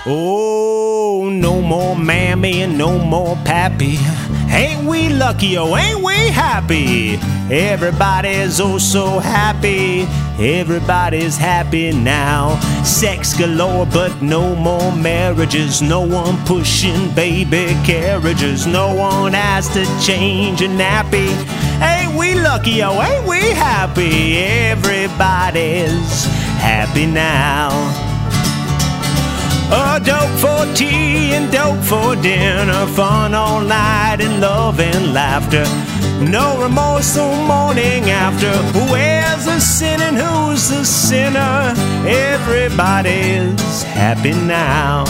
Oh, no more mammy and no more pappy. Ain't we lucky, oh, ain't we happy? Everybody's oh so happy. Everybody's happy now. Sex galore, but no more marriages. No one pushing baby carriages. No one has to change a nappy. Ain't we lucky, oh, ain't we happy? Everybody's happy now. A dope for tea and dope for dinner. Fun all night and love and laughter. No remorse or morning after. Where's the sin and who's the sinner? Everybody's happy now.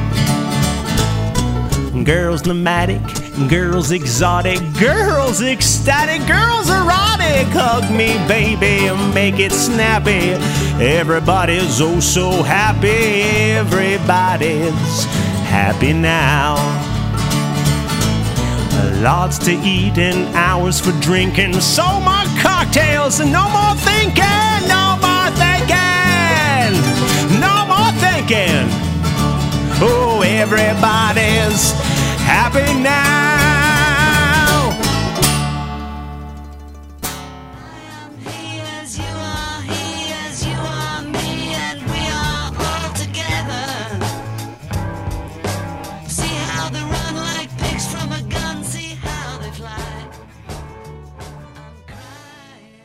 Girls pneumatic, girls exotic, girls ecstatic, girls erotic. Hug me, baby, and make it snappy. Everybody's oh so happy. Everybody's happy now. Lots to eat and hours for drinking. So more cocktails and no more thinking. No more thinking. No more thinking. Oh, everybody's happy now. I am he as you are, he as you are, me, and we are all together. See how they run like pigs from a gun, see how they fly. I'm crying.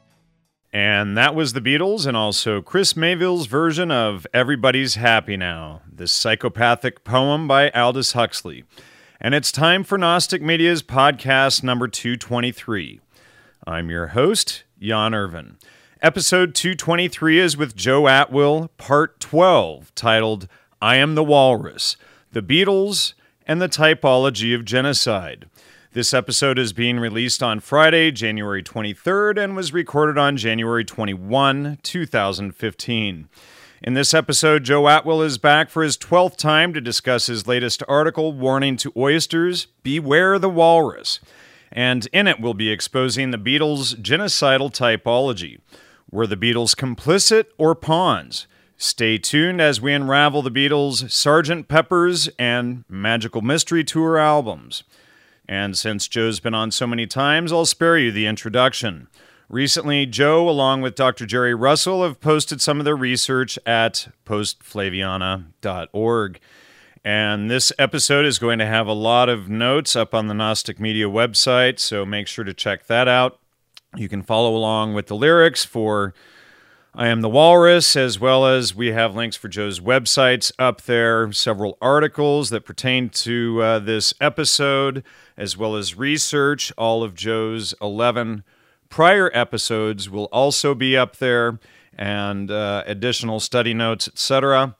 And that was the Beatles and also Chris Mayville's version of Everybody's Happy Now, this psychopathic poem by Aldous Huxley. And it's time for Gnostic Media's podcast number 223. I'm your host, Jan Irvin. Episode 223 is with Joe Atwill, part 12, titled I Am the Walrus, The Beatles and the Typology of Genocide. This episode is being released on Friday, January 23rd, and was recorded on January 21, 2015. In this episode, Joe Atwill is back for his 12th time to discuss his latest article, Warning to Oysters, Beware the Walrus. And in it, we'll be exposing the Beatles' genocidal typology. Were the Beatles complicit or pawns? Stay tuned as we unravel the Beatles' Sgt. Pepper's and Magical Mystery Tour albums. And since Joe's been on so many times, I'll spare you the introduction. Recently, Joe, along with Dr. Jerry Russell, have posted some of their research at postflaviana.org. And this episode is going to have a lot of notes up on the Gnostic Media website, so make sure to check that out. You can follow along with the lyrics for I Am the Walrus, as well as we have links for Joe's websites up there, several articles that pertain to this episode, as well as research. All of Joe's 11 prior episodes will also be up there, and additional study notes, etc.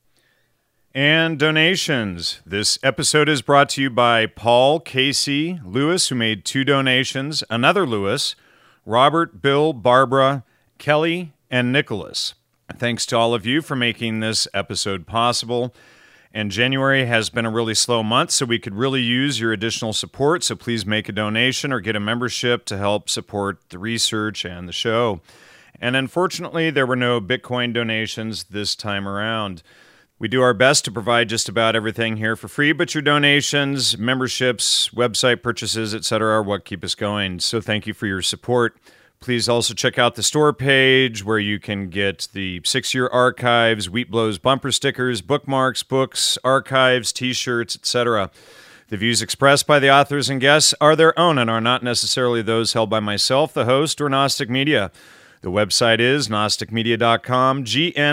And donations. This episode is brought to you by Paul, Casey, Lewis, who made 2 donations, another Lewis, Robert, Bill, Barbara, Kelly, and Nicholas. Thanks to all of you for making this episode possible. And January has been a really slow month, so we could really use your additional support, so please make a donation or get a membership to help support the research and the show. And unfortunately, there were no Bitcoin donations this time around. We do our best to provide just about everything here for free, but your donations, memberships, website purchases, etc. are what keep us going. So thank you for your support. Please also check out the store page where you can get the 6-year archives, Wheat Blows bumper stickers, bookmarks, books, archives, t-shirts, etc. The views expressed by the authors and guests are their own and are not necessarily those held by myself, the host, or Gnostic Media. The website is gnosticmedia.com,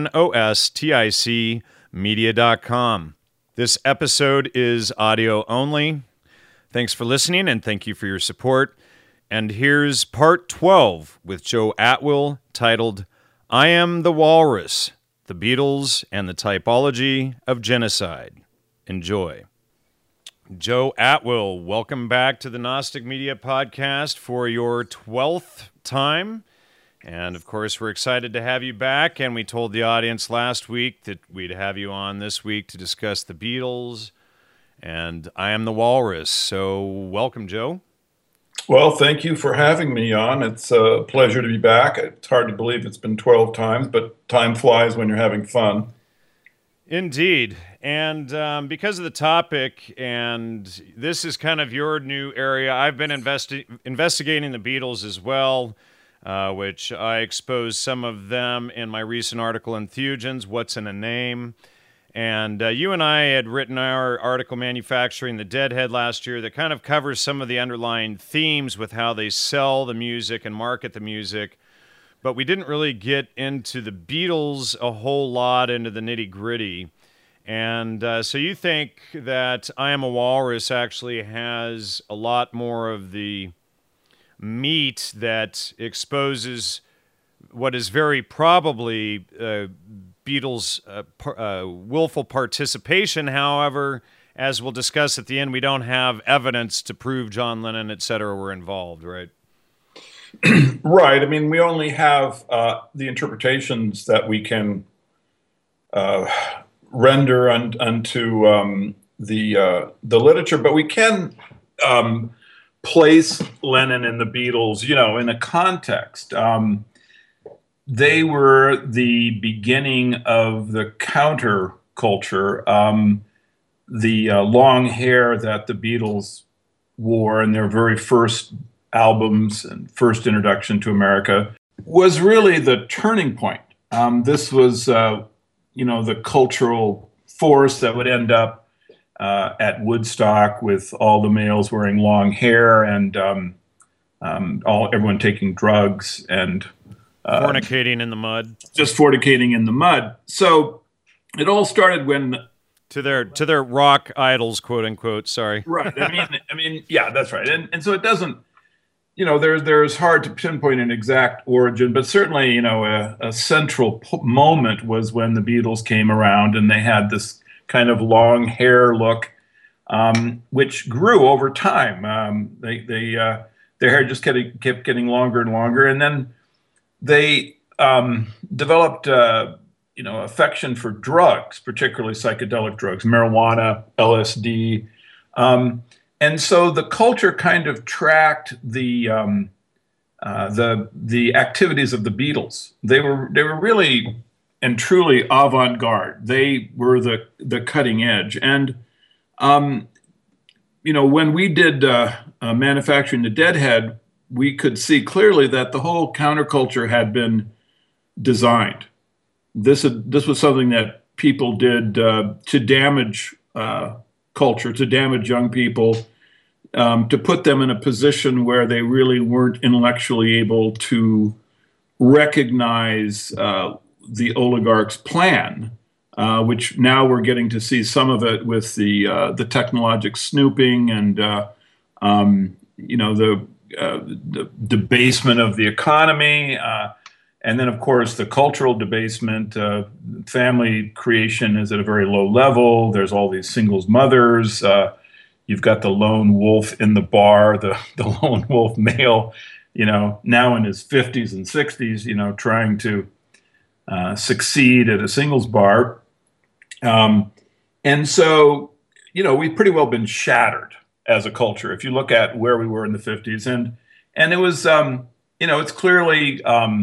GNOSTIC media.com. This episode is audio only. Thanks for listening and thank you for your support. And here's part 12 with Joe Atwill, titled I Am the Walrus, The Beatles and the Typology of Genocide. Enjoy. Joe Atwill, welcome back to the Gnostic Media Podcast for your 12th time. And, of course, we're excited to have you back. And we told the audience last week that we'd have you on this week to discuss the Beatles and I Am the Walrus. So welcome, Joe. Well, thank you for having me on. It's a pleasure to be back. It's hard to believe it's been 12 times, but time flies when you're having fun. Indeed. And because of the topic, and this is kind of your new area, I've been investigating the Beatles as well, which I exposed some of them in my recent article in Thugens, What's in a Name? And you and I had written our article, Manufacturing the Deadhead, last year that kind of covers some of the underlying themes with how they sell the music and market the music. But we didn't really get into the Beatles a whole lot, into the nitty-gritty. And so you think that I Am a Walrus actually has a lot more of the meat that exposes what is very probably Beatles' willful participation. However, as we'll discuss at the end, we don't have evidence to prove John Lennon, et cetera, were involved, right? Right. I mean, we only have the interpretations that we can render unto the literature, but we can place Lennon and the Beatles, in a context. They were the beginning of the counterculture. The long hair that the Beatles wore in their very first albums and first introduction to America was really the turning point. This was, the cultural force that would end up at Woodstock with all the males wearing long hair and everyone taking drugs and fornicating in the mud. Just fornicating in the mud. So it all started when to their rock idols, quote unquote. Sorry. Right. I mean, yeah, that's right. And so it doesn't. There's hard to pinpoint an exact origin, but certainly, a central moment was when the Beatles came around and they had this kind of long hair look, which grew over time. Their hair just kept getting longer and longer, and then they developed, affection for drugs, particularly psychedelic drugs, marijuana, LSD. And so the culture kind of tracked the activities of the Beatles. They were really and truly avant-garde. They were the cutting edge. And when we did Manufacturing the Deadhead, we could see clearly that the whole counterculture had been designed. This was something that people did to damage culture, to damage young people, to put them in a position where they really weren't intellectually able to recognize the oligarch's plan, which now we're getting to see some of it with the technologic snooping and the debasement of the economy. And then, of course, the cultural debasement. Family creation is at a very low level. There's all these singles mothers. You've got the lone wolf in the bar, the lone wolf male, now in his 50s and 60s, trying to succeed at a singles bar. And so, we've pretty well been shattered as a culture if you look at where we were in the 50s. And it was, it's clearly...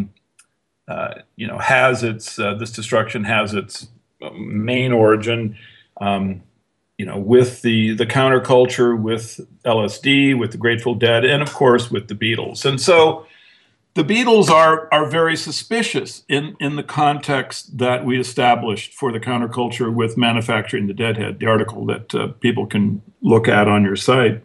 this destruction has its main origin, with the counterculture, with LSD, with the Grateful Dead, and of course with the Beatles. And so the Beatles are very suspicious in the context that we established for the counterculture with Manufacturing the Deadhead, the article that people can look at on your site.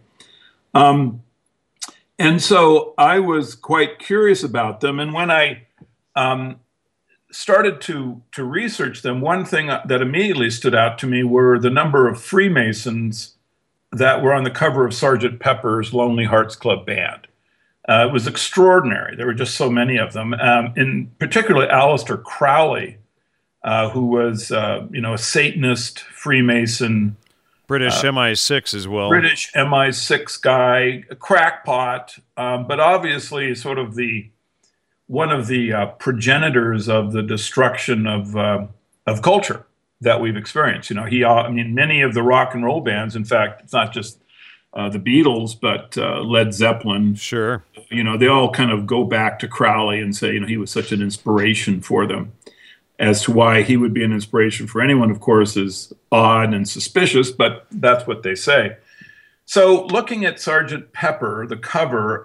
And so I was quite curious about them, and when I started to research them, one thing that immediately stood out to me were the number of Freemasons that were on the cover of Sgt. Pepper's Lonely Hearts Club Band. It was extraordinary. There were just so many of them. In particular, Aleister Crowley, who was, a Satanist, Freemason. British MI6 as well. British MI6 guy, a crackpot, but obviously sort of one of the progenitors of the destruction of culture that we've experienced. Many of the rock and roll bands, in fact, it's not just the Beatles, but Led Zeppelin. Sure. They all kind of go back to Crowley and say, he was such an inspiration for them. as to why he would be an inspiration for anyone, of course, is odd and suspicious, but that's what they say. So looking at Sergeant Pepper, the cover,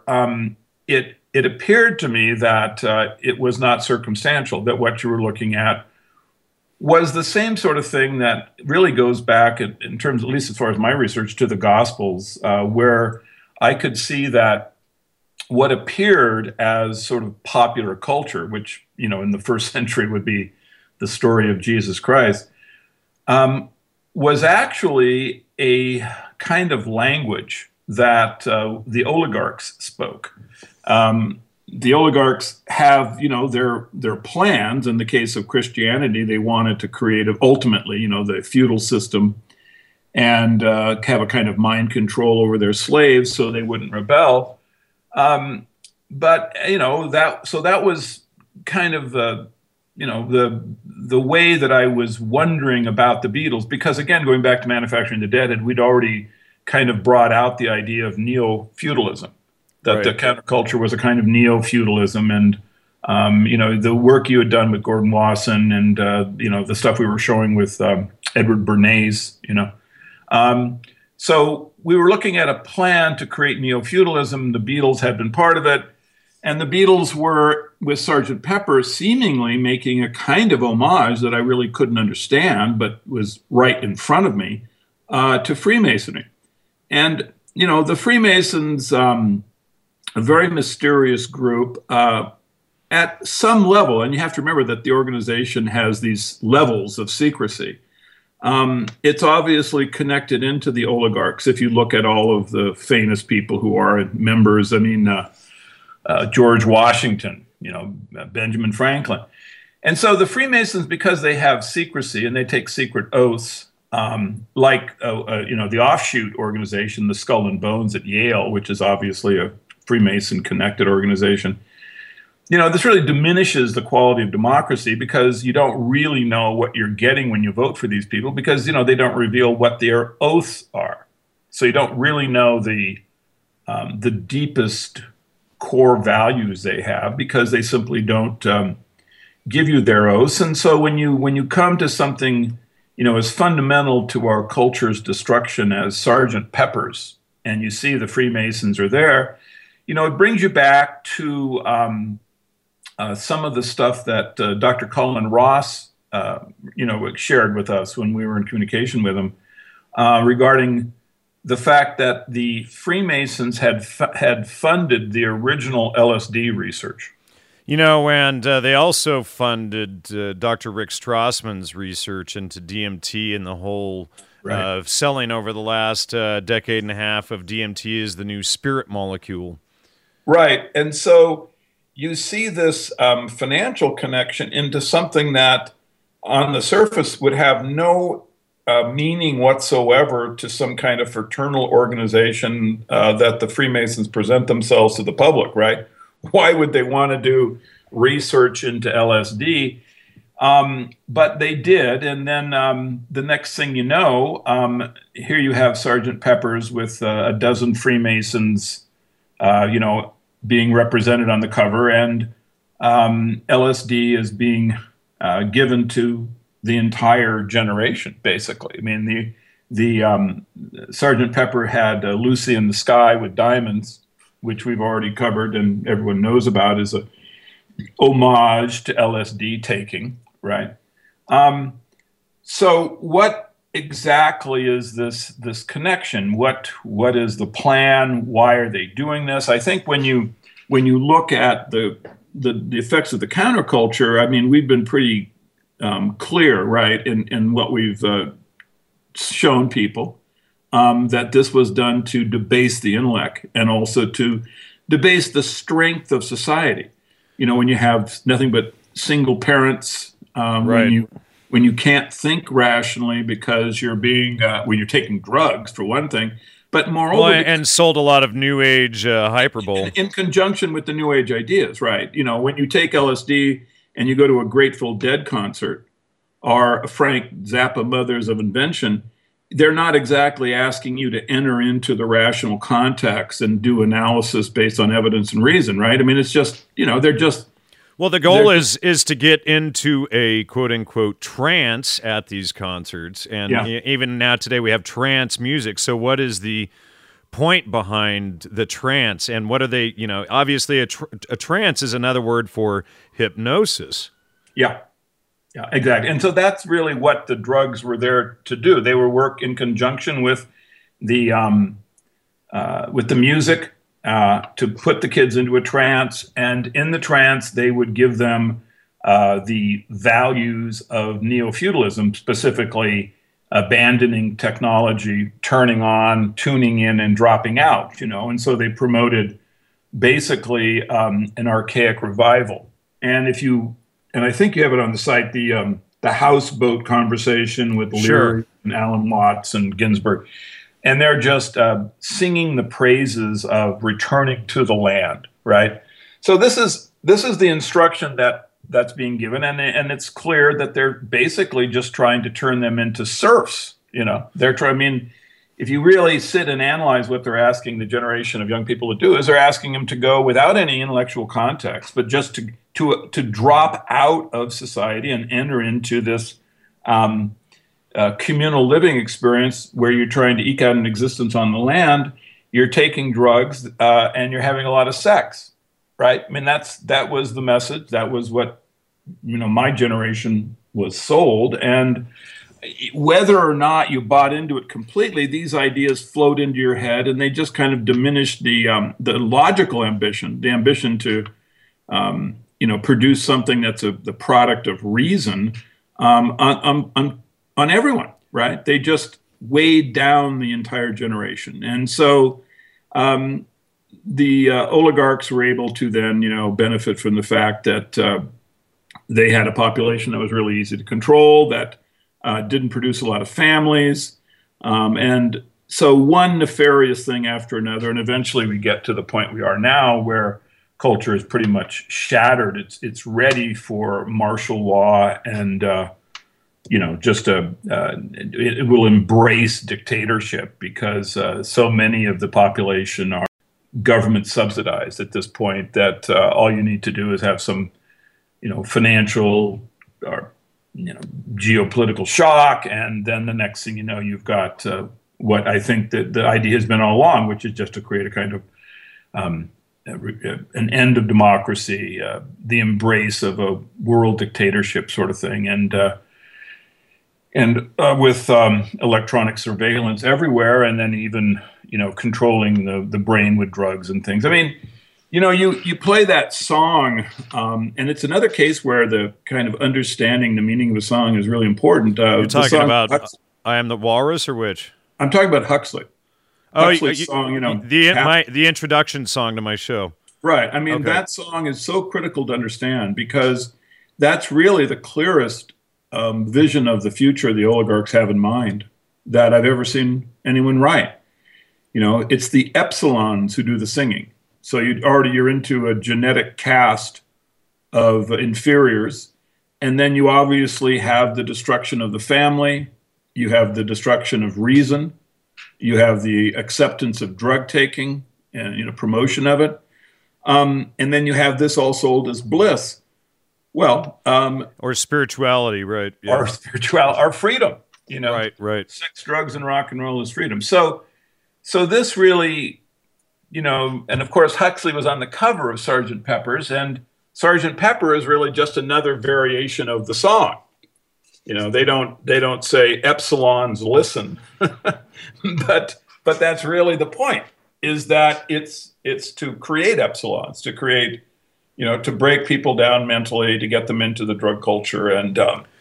it appeared to me that it was not circumstantial, that what you were looking at was the same sort of thing that really goes back, in terms, at least as far as my research, to the Gospels, where I could see that what appeared as sort of popular culture, which, you know, in the first century would be the story of Jesus Christ, was actually a kind of language that the oligarchs spoke. The oligarchs have, you know, their plans. In the case of Christianity, they wanted to create ultimately, you know, the feudal system and have a kind of mind control over their slaves so they wouldn't rebel. But you know, that was kind of the way that I was wondering about the Beatles, because again, going back to Manufacturing the Deadhead, we'd already kind of brought out the idea of neo-feudalism, that the counterculture was a kind of neo-feudalism, and you know, the work you had done with Gordon Wasson, and you know, the stuff we were showing with Edward Bernays, you know. So we were looking at a plan to create neo-feudalism. The Beatles had been part of it, and the Beatles were, with Sgt. Pepper, seemingly making a kind of homage that I really couldn't understand, but was right in front of me, to Freemasonry. And, you know, the Freemasons, a very mysterious group, at some level, and you have to remember that the organization has these levels of secrecy. It's obviously connected into the oligarchs. If you look at all of the famous people who are members, I mean, George Washington, you know, Benjamin Franklin. And so the Freemasons, because they have secrecy and they take secret oaths, like, you know, the offshoot organization, the Skull and Bones at Yale, which is obviously a Freemason-connected organization, you know, this really diminishes the quality of democracy, because you don't really know what you're getting when you vote for these people, because, you know, they don't reveal what their oaths are. So you don't really know the deepest core values they have, because they simply don't give you their oaths. And so when you come to something, you know, as fundamental to our culture's destruction as Sgt. Pepper's, and you see the Freemasons are there, you know, it brings you back to some of the stuff that Dr. Colin Ross, you know, shared with us when we were in communication with him, regarding the fact that the Freemasons had funded the original LSD research. You know, and they also funded Dr. Rick Strassman's research into DMT and the whole selling over the last decade and a half of DMT as the new spirit molecule. Right. And so you see this financial connection into something that on the surface would have no meaning whatsoever to some kind of fraternal organization that the Freemasons present themselves to the public, right? Why would they want to do research into LSD? But they did, and then the next thing you know, here you have Sgt. Pepper's with a dozen Freemasons, you know, being represented on the cover, and LSD is being given to the entire generation, basically. I mean, the Sgt. Pepper had Lucy in the Sky with Diamonds, which we've already covered and everyone knows about, is a homage to LSD taking, right? So what exactly is this connection? What is the plan? Why are they doing this? I think when you look at the effects of the counterculture, I mean, we've been pretty clear, right, in what we've shown people. That this was done to debase the intellect and also to debase the strength of society. You know, when you have nothing but single parents, Right. when you can't think rationally because you're being when you're taking drugs, for one thing, but moreover, and sold a lot of new age hyperbole in conjunction with the new age ideas, right? You know, when you take LSD and you go to a Grateful Dead concert or a Frank Zappa Mothers of Invention, they're not exactly asking you to enter into the rational context and do analysis based on evidence and reason, right? I mean, it's just, you know, they're just Well, the goal is to get into a quote unquote trance at these concerts, and even now today we have trance music. So, what is the point behind the trance, and what are they? Obviously, a trance is another word for hypnosis. Yeah, exactly. And so that's really what the drugs were there to do. They were work in conjunction with the music to put the kids into a trance, and in the trance they would give them the values of neo-feudalism, specifically abandoning technology, turning on, tuning in, and dropping out. And so they promoted basically an archaic revival. And I think you have it on the site, the houseboat conversation with Leary and Alan Watts and Ginsberg. And they're just singing the praises of returning to the land, right? So this is the instruction that's being given, and it's clear that they're basically just trying to turn them into serfs. They're trying. I mean, if you really sit and analyze what they're asking the generation of young people to do, is they're asking them to go without any intellectual context, but just to drop out of society and enter into this communal living experience where you're trying to eke out an existence on the land. You're taking drugs and you're having a lot of sex, right? I mean, that was the message. That was what my generation was sold. And whether or not you bought into it completely, these ideas flowed into your head, and they just kind of diminished the logical ambition, the ambition to produce something that's the product of reason on everyone, right? They just weighed down the entire generation. And so the oligarchs were able to then, benefit from the fact that they had a population that was really easy to control, that didn't produce a lot of families. And so one nefarious thing after another, and eventually we get to the point we are now where culture is pretty much shattered. It's ready for martial law and it will embrace dictatorship because so many of the population are government subsidized at this point that all you need to do is have some, financial or, geopolitical shock. And then the next thing you know, you've got what I think that the idea has been all along, which is just to create a kind of an end of democracy, the embrace of a world dictatorship sort of thing. And with electronic surveillance everywhere, and then even controlling the brain with drugs and things. I mean, you play that song, and it's another case where the kind of understanding the meaning of a song is really important. You're talking about "I Am the Walrus" or which? I'm talking about Huxley. Huxley's song, the introduction song to my show. Right. I mean, that song is so critical to understand because that's really the clearest vision of the future the oligarchs have in mind that I've ever seen anyone write. It's the epsilons who do the singing. So you're into a genetic caste of inferiors, and then you obviously have the destruction of the family, you have the destruction of reason, you have the acceptance of drug taking and promotion of it, and then you have this all sold as bliss. Well, or spirituality, right? Yeah. Or spirituality, or freedom. Right. Sex, drugs, and rock and roll is freedom. So this really, and of course Huxley was on the cover of Sgt. Pepper's, and Sgt. Pepper is really just another variation of the song. They don't say epsilons listen, but that's really the point. Is that it's to create epsilons, to create. To break people down mentally, to get them into the drug culture, and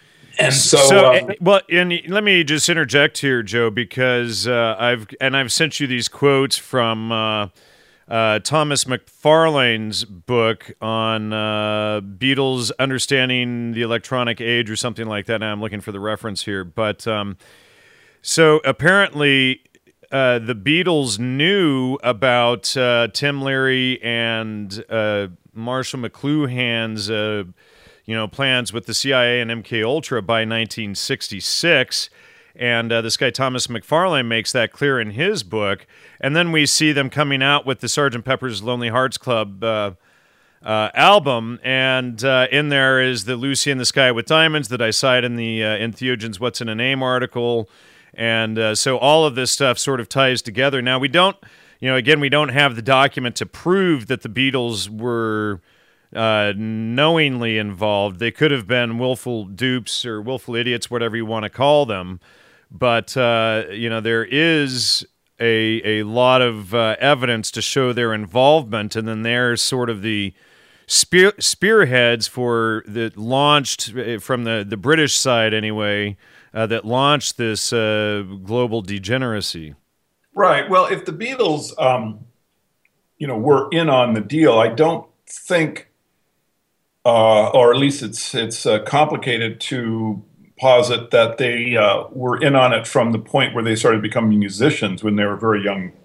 let me just interject here, Joe, because I've sent you these quotes from Thomas McFarlane's book on Beatles understanding the electronic age or something like that. Now I'm looking for the reference here, but so apparently. The Beatles knew about Tim Leary and Marshall McLuhan's, plans with the CIA and MK Ultra by 1966, and this guy Thomas McFarlane makes that clear in his book. And then we see them coming out with the Sgt. Pepper's Lonely Hearts Club album, and in there is the Lucy in the Sky with Diamonds that I cite in the Entheogens What's in a Name article, and so all of this stuff sort of ties together. Now we don't, again, we don't have the document to prove that the Beatles were knowingly involved. They could have been willful dupes or willful idiots, whatever you want to call them, but there is a lot of evidence to show their involvement, and then they're sort of the spearheads for that launched from the British side anyway, that launched this global degeneracy. Right. Well, if the Beatles, were in on the deal, I don't think, or at least it's complicated to posit that they were in on it from the point where they started becoming musicians when they were very young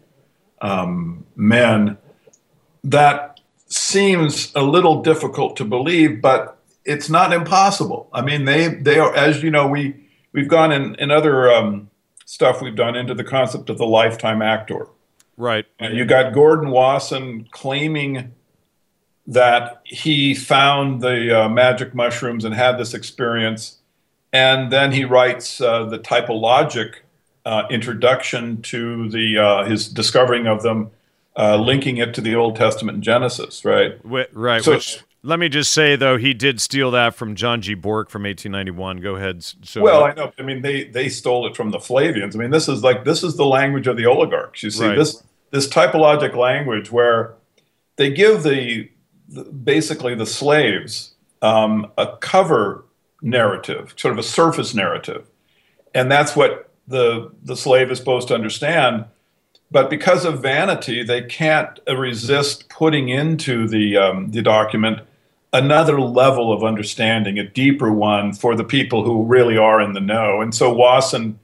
men. That seems a little difficult to believe, but it's not impossible. I mean, they are, as you know, we've gone in other stuff we've done into the concept of the lifetime actor. Right. You got Gordon Wasson claiming that he found the magic mushrooms and had this experience, and then he writes the typologic introduction to his discovering of them, linking it to the Old Testament and Genesis, right? Right. So, which, let me just say, though, he did steal that from John G. Bork from 1891. Go ahead. So, well, I know. I mean, they stole it from the Flavians. I mean, this is the language of the oligarchs. You see, right. this typologic language where they give basically the slaves a cover narrative, sort of a surface narrative, and that's what the slave is supposed to understand. But because of vanity, they can't resist putting into the document another level of understanding, a deeper one for the people who really are in the know. And so Wasson,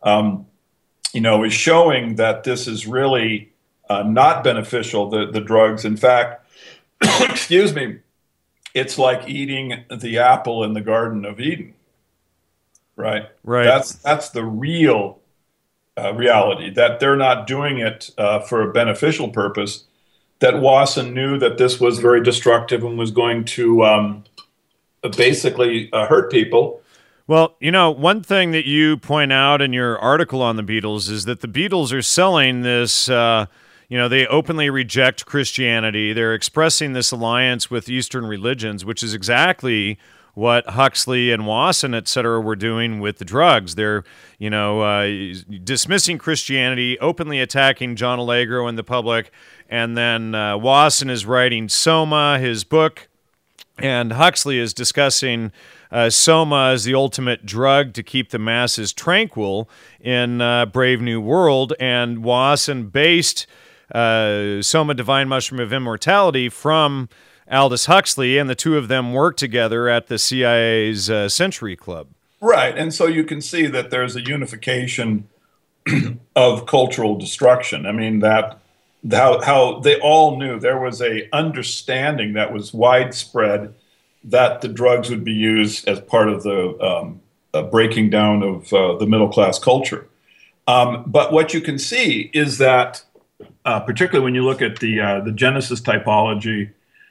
is showing that this is really not beneficial, the drugs. In fact, excuse me, it's like eating the apple in the Garden of Eden, right? Right. That's the real reality, that they're not doing it for a beneficial purpose, that Wasson knew that this was very destructive and was going to basically hurt people. Well, one thing that you point out in your article on the Beatles is that the Beatles are selling this, they openly reject Christianity. They're expressing this alliance with Eastern religions, which is exactly what Huxley and Wasson, et cetera, were doing with the drugs. They're, dismissing Christianity, openly attacking John Allegro in the public, and then Wasson is writing Soma, his book, and Huxley is discussing Soma as the ultimate drug to keep the masses tranquil in Brave New World, and Wasson based Soma, Divine Mushroom of Immortality, from Aldous Huxley, and the two of them worked together at the CIA's Century Club. Right, and so you can see that there's a unification of cultural destruction. I mean, that how they all knew, there was a understanding that was widespread that the drugs would be used as part of the breaking down of the middle class culture. But what you can see is that, particularly when you look at the Genesis typology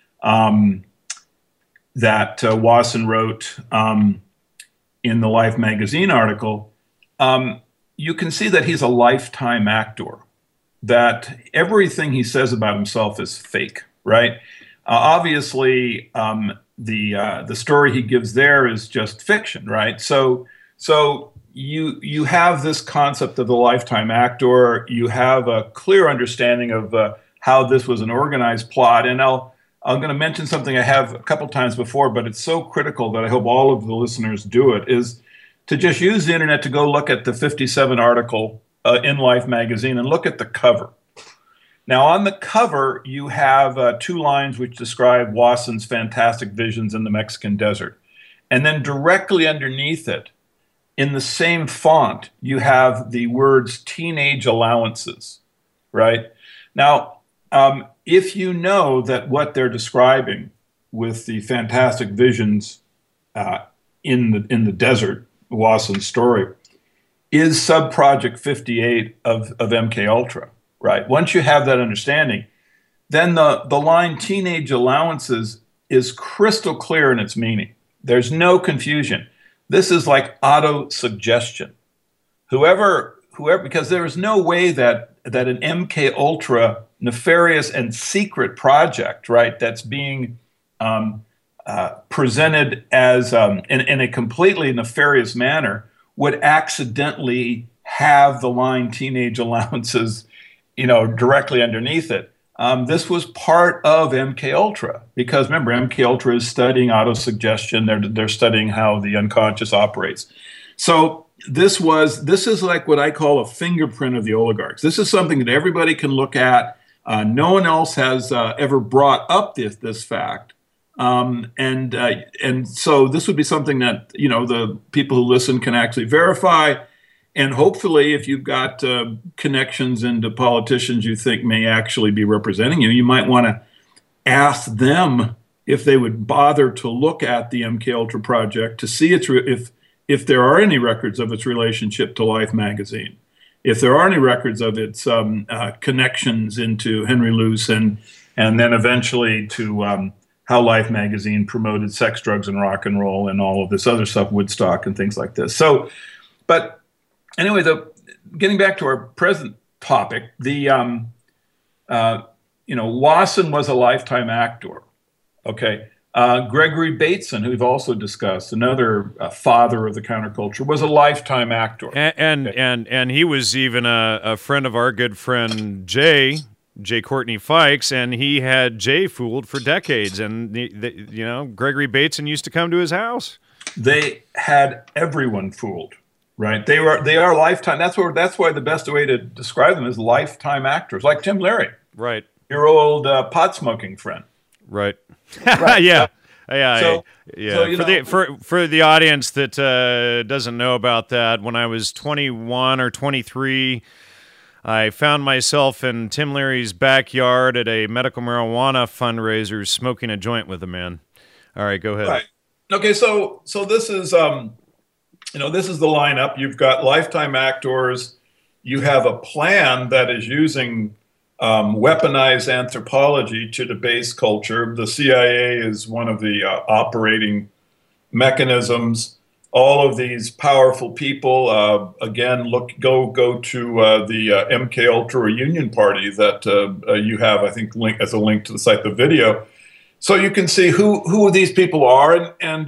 that Wasson wrote in the Life magazine article, you can see that he's a lifetime actor, that everything he says about himself is fake, right? Obviously, the story he gives there is just fiction, right? So you have this concept of the lifetime actor. You have a clear understanding of how this was an organized plot. And I'm going to mention something I have a couple times before, but it's so critical that I hope all of the listeners do it, is to just use the internet to go look at the 57 article in Life magazine and look at the cover. Now, on the cover, you have 2 lines which describe Wasson's fantastic visions in the Mexican desert. And then directly underneath it, in the same font, you have the words teenage allowances, right? Now, if you know that what they're describing with the fantastic visions in the desert, Wasson's story, is Subproject 58 of MK Ultra, right? Once you have that understanding, then the line teenage allowances is crystal clear in its meaning. There's no confusion. This is like auto-suggestion. Whoever, because there is no way that an MK Ultra nefarious and secret project, right, that's being presented as in a completely nefarious manner would accidentally have the line teenage allowances, directly underneath it. This was part of MK Ultra because remember, MK Ultra is studying autosuggestion. They're studying how the unconscious operates. So this is like what I call a fingerprint of the oligarchs. This is something that everybody can look at. No one else has ever brought up this fact. And so this would be something that, the people who listen can actually verify. And hopefully, if you've got connections into politicians you think may actually be representing you, you might want to ask them if they would bother to look at the MK Ultra project to see if there are any records of its relationship to Life magazine, if there are any records of its connections into Henry Luce and then eventually to how Life magazine promoted sex, drugs, and rock and roll and all of this other stuff, Woodstock and things like this. So, but anyway, getting back to our present topic, Wasson was a lifetime actor. Okay. Gregory Bateson, who we've also discussed, another father of the counterculture, was a lifetime actor. And he was even a friend of our good friend Jay Courtney Fikes, and he had Jay fooled for decades. And Gregory Bateson used to come to his house. They had everyone fooled. Right, they are lifetime. That's why the best way to describe them is lifetime actors, like Tim Leary, right? Your old pot smoking friend, right? Right. Yeah. So, For the audience that doesn't know about that, when I was 21 or 23, I found myself in Tim Leary's backyard at a medical marijuana fundraiser, smoking a joint with a man. All right, go ahead. Right. Okay, so this is this is the lineup. You've got lifetime actors. You have a plan that is using weaponized anthropology to debase culture. The CIA is one of the operating mechanisms. All of these powerful people, again, go to the MK Ultra Union Party that you have, I think, as a link to the site, the video, so you can see who these people are, and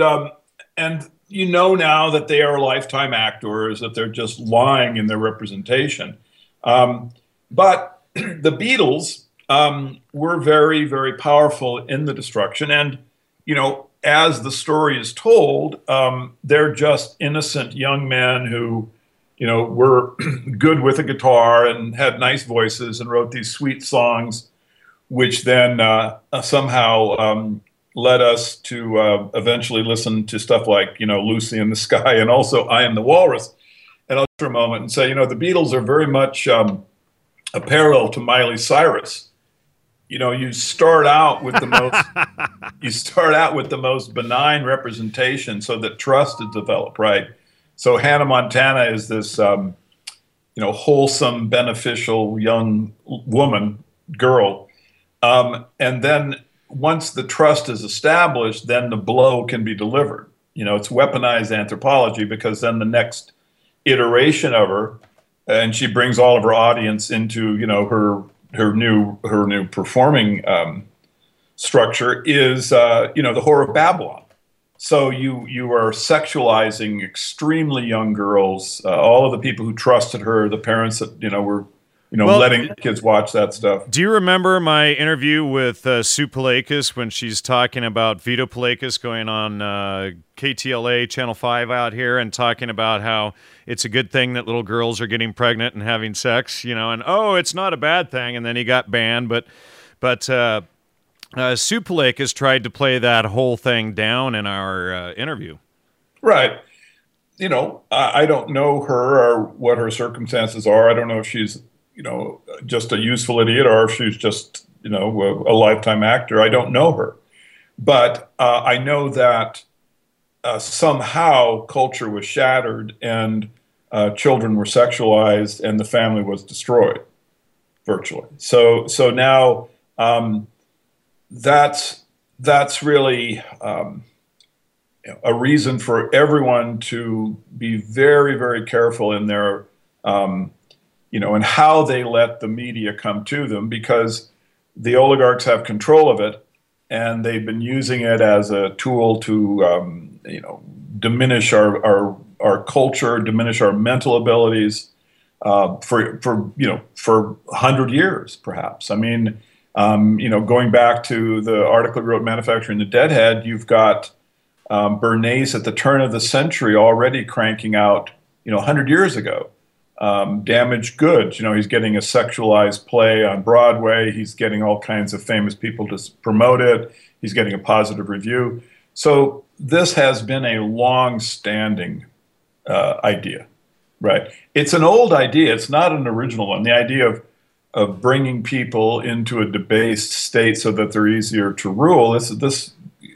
now that they are lifetime actors, that they're just lying in their representation. But the Beatles were very, very powerful in the destruction. And, as the story is told, they're just innocent young men who, were good with a guitar and had nice voices and wrote these sweet songs, which then somehow led us to eventually listen to stuff like, Lucy in the Sky and also I Am the Walrus. And I'll for a moment and say, the Beatles are very much a parallel to Miley Cyrus. You start out with the most benign representation so that trust is developed, right? So Hannah Montana is this wholesome, beneficial young girl. And then once the trust is established, then the blow can be delivered. It's weaponized anthropology because then the next iteration of her, and she brings all of her audience into, her new performing structure is, the Whore of Babylon. So you are sexualizing extremely young girls. All of the people who trusted her, the parents that were letting kids watch that stuff. Do you remember my interview with Sue Palakis when she's talking about Vito Palakis going on KTLA Channel 5 out here and talking about how it's a good thing that little girls are getting pregnant and having sex, and it's not a bad thing, and then he got banned. But Sue Palakis tried to play that whole thing down in our interview. Right. I don't know her or what her circumstances are. I don't know if she's just a useful idiot or if she's just, a lifetime actor. I don't know her. But I know that somehow culture was shattered and children were sexualized and the family was destroyed virtually. So now That's really a reason for everyone to be very, very careful in their, and how they let the media come to them, because the oligarchs have control of it, and they've been using it as a tool to, diminish our culture, diminish our mental abilities for 100 years, perhaps. I mean, going back to the article you wrote, Manufacturing the Deadhead, you've got Bernays at the turn of the century already cranking out, 100 years ago, Damaged Goods. He's getting a sexualized play on Broadway. He's getting all kinds of famous people to promote it. He's getting a positive review. So this has been a long-standing idea, right? It's an old idea. It's not an original one. The idea of bringing people into a debased state so that they're easier to rule. The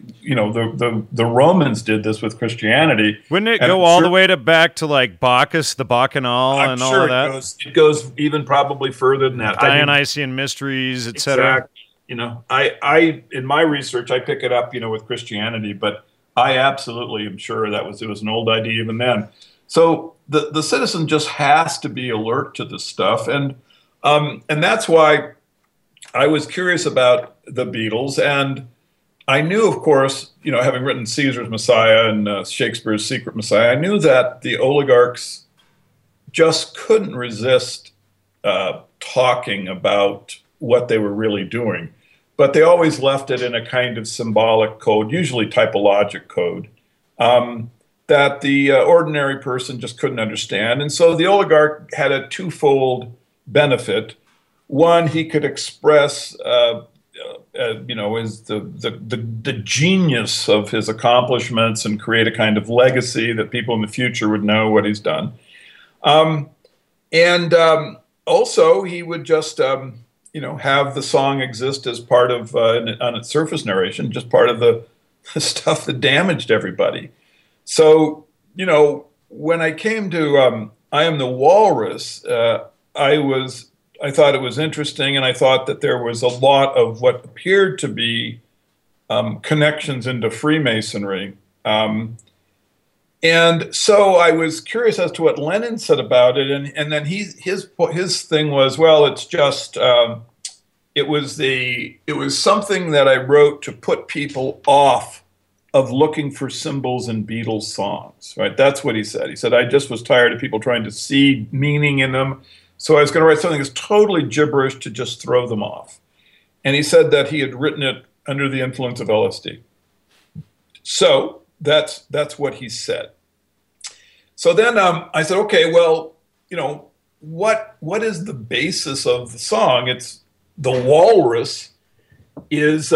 Romans did this with Christianity. Wouldn't it go all the way back to like Bacchus, the Bacchanal, and all of that? It goes even probably further than that. Dionysian mysteries, etc. Exactly. I in my research, I pick it up, with Christianity, but I absolutely am sure it was an old idea even then. So the citizen just has to be alert to this stuff, and that's why I was curious about the Beatles. And I knew, of course, having written Caesar's Messiah and Shakespeare's Secret Messiah, I knew that the oligarchs just couldn't resist talking about what they were really doing. But they always left it in a kind of symbolic code, usually typologic code, that the ordinary person just couldn't understand. And so the oligarch had a twofold benefit. One, he could express is the genius of his accomplishments and create a kind of legacy that people in the future would know what he's done. Also, he would just, have the song exist as part of, on its surface narration, just part of the stuff that damaged everybody. So, when I came to I Am the Walrus, I thought it was interesting, and I thought that there was a lot of what appeared to be connections into Freemasonry. And so I was curious as to what Lennon said about it, and then his thing was, well, it's just it was something that I wrote to put people off of looking for symbols in Beatles songs, right? That's what he said. He said, I just was tired of people trying to see meaning in them. So I was going to write something that's totally gibberish to just throw them off. And he said that he had written it under the influence of LSD. So that's what he said. So then I said, okay, well, what is the basis of the song? It's the walrus is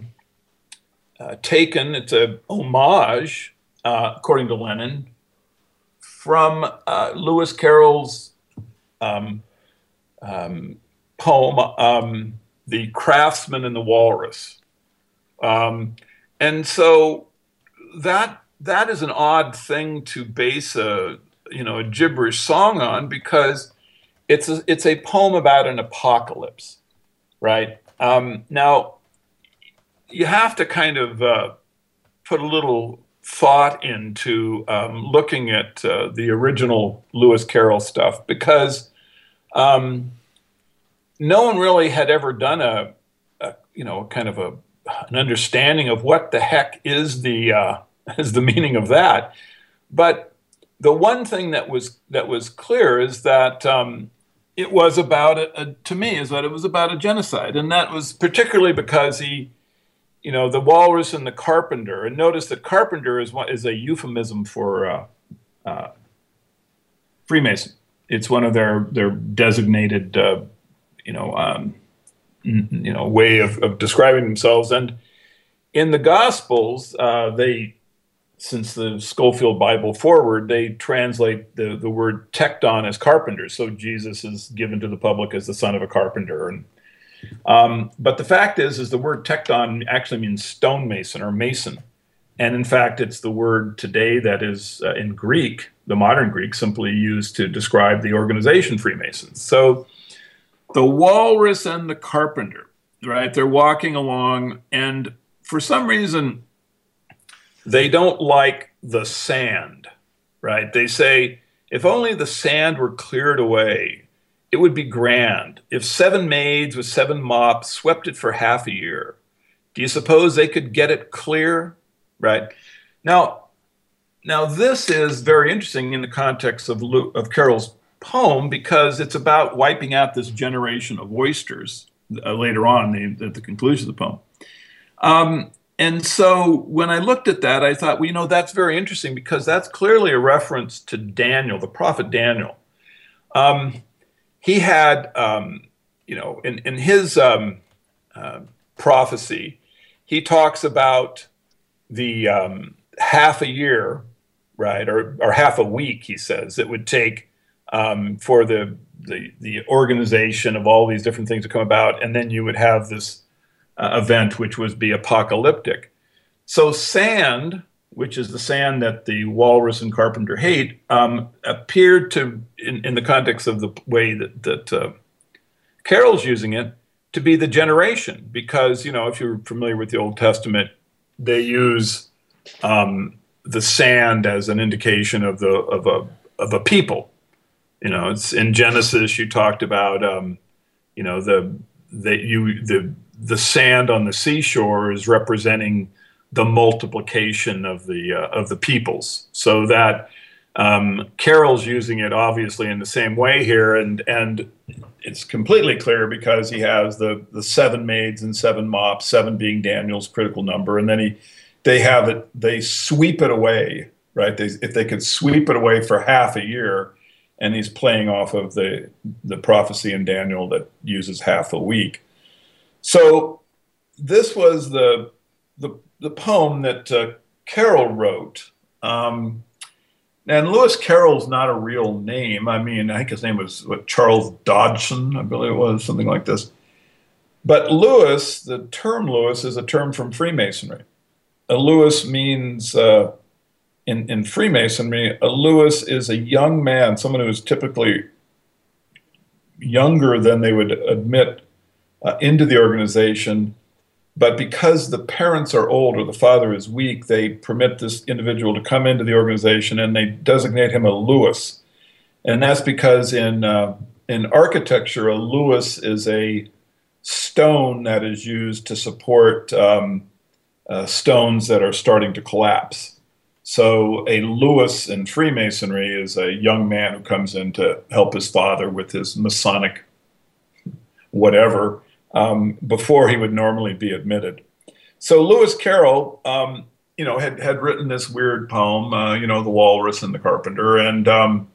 taken, it's a homage, according to Lennon, from Lewis Carroll's poem, The Craftsman and the Walrus. And so that is an odd thing to base a gibberish song on, because it's a poem about an apocalypse, right? Now, you have to kind of put a little thought into looking at the original Lewis Carroll stuff, because no one really had ever done a kind of an understanding of what the heck is the meaning of that. But the one thing that was clear is that it was about to me is that it was about a genocide, and that was particularly because the walrus and the carpenter. And notice that carpenter is a euphemism for Freemason. It's one of their designated way of describing themselves. And in the Gospels, since the Schofield Bible forward, they translate the word tekton as carpenter. So Jesus is given to the public as the son of a carpenter. And but the fact is the word tekton actually means stonemason or mason. And in fact, it's the word today that is in Greek, the modern Greek, simply used to describe the organization Freemasons. So the walrus and the carpenter. right? They're walking along, and for some reason, they don't like the sand, right? They say, if only the sand were cleared away, it would be grand. If 7 maids with 7 mops swept it for half a year, do you suppose they could get it clear? Right? Now this is very interesting in the context of Carroll's poem because it's about wiping out this generation of oysters later on at the conclusion of the poem. And so when I looked at that, I thought, well, that's very interesting because that's clearly a reference to Daniel, the prophet Daniel. He had, in his prophecy, he talks about the half a year, right, or half a week, he says, it would take for the organization of all these different things to come about, and then you would have this event which would be apocalyptic. So sand, which is the sand that the walrus and carpenter hate, appeared to, in the context of the way that Carroll's using it, to be the generation. Because, if you're familiar with the Old Testament, they use the sand as an indication of a people. It's in Genesis. You talked about the sand on the seashore is representing the multiplication of the peoples. So that Carroll's using it obviously in the same way here, and it's completely clear because he has the 7 maids and 7 mops, 7 being Daniel's critical number, and then they sweep it away, right? If they could sweep it away for half a year, and he's playing off of the prophecy in Daniel that uses half a week. So this was the poem that Carroll wrote. And Lewis Carroll's not a real name. I think his name was Charles Dodgson, I believe it was, something like this. But Lewis, the term Lewis, is a term from Freemasonry. A Lewis means, in Freemasonry, a Lewis is a young man, someone who is typically younger than they would admit into the organization. But because the parents are old or the father is weak, they permit this individual to come into the organization and they designate him a Lewis. And that's because in architecture, a Lewis is a stone that is used to support stones that are starting to collapse. So a Lewis in Freemasonry is a young man who comes in to help his father with his Masonic whatever, before he would normally be admitted. So Lewis Carroll, had written this weird poem, The Walrus and the Carpenter, and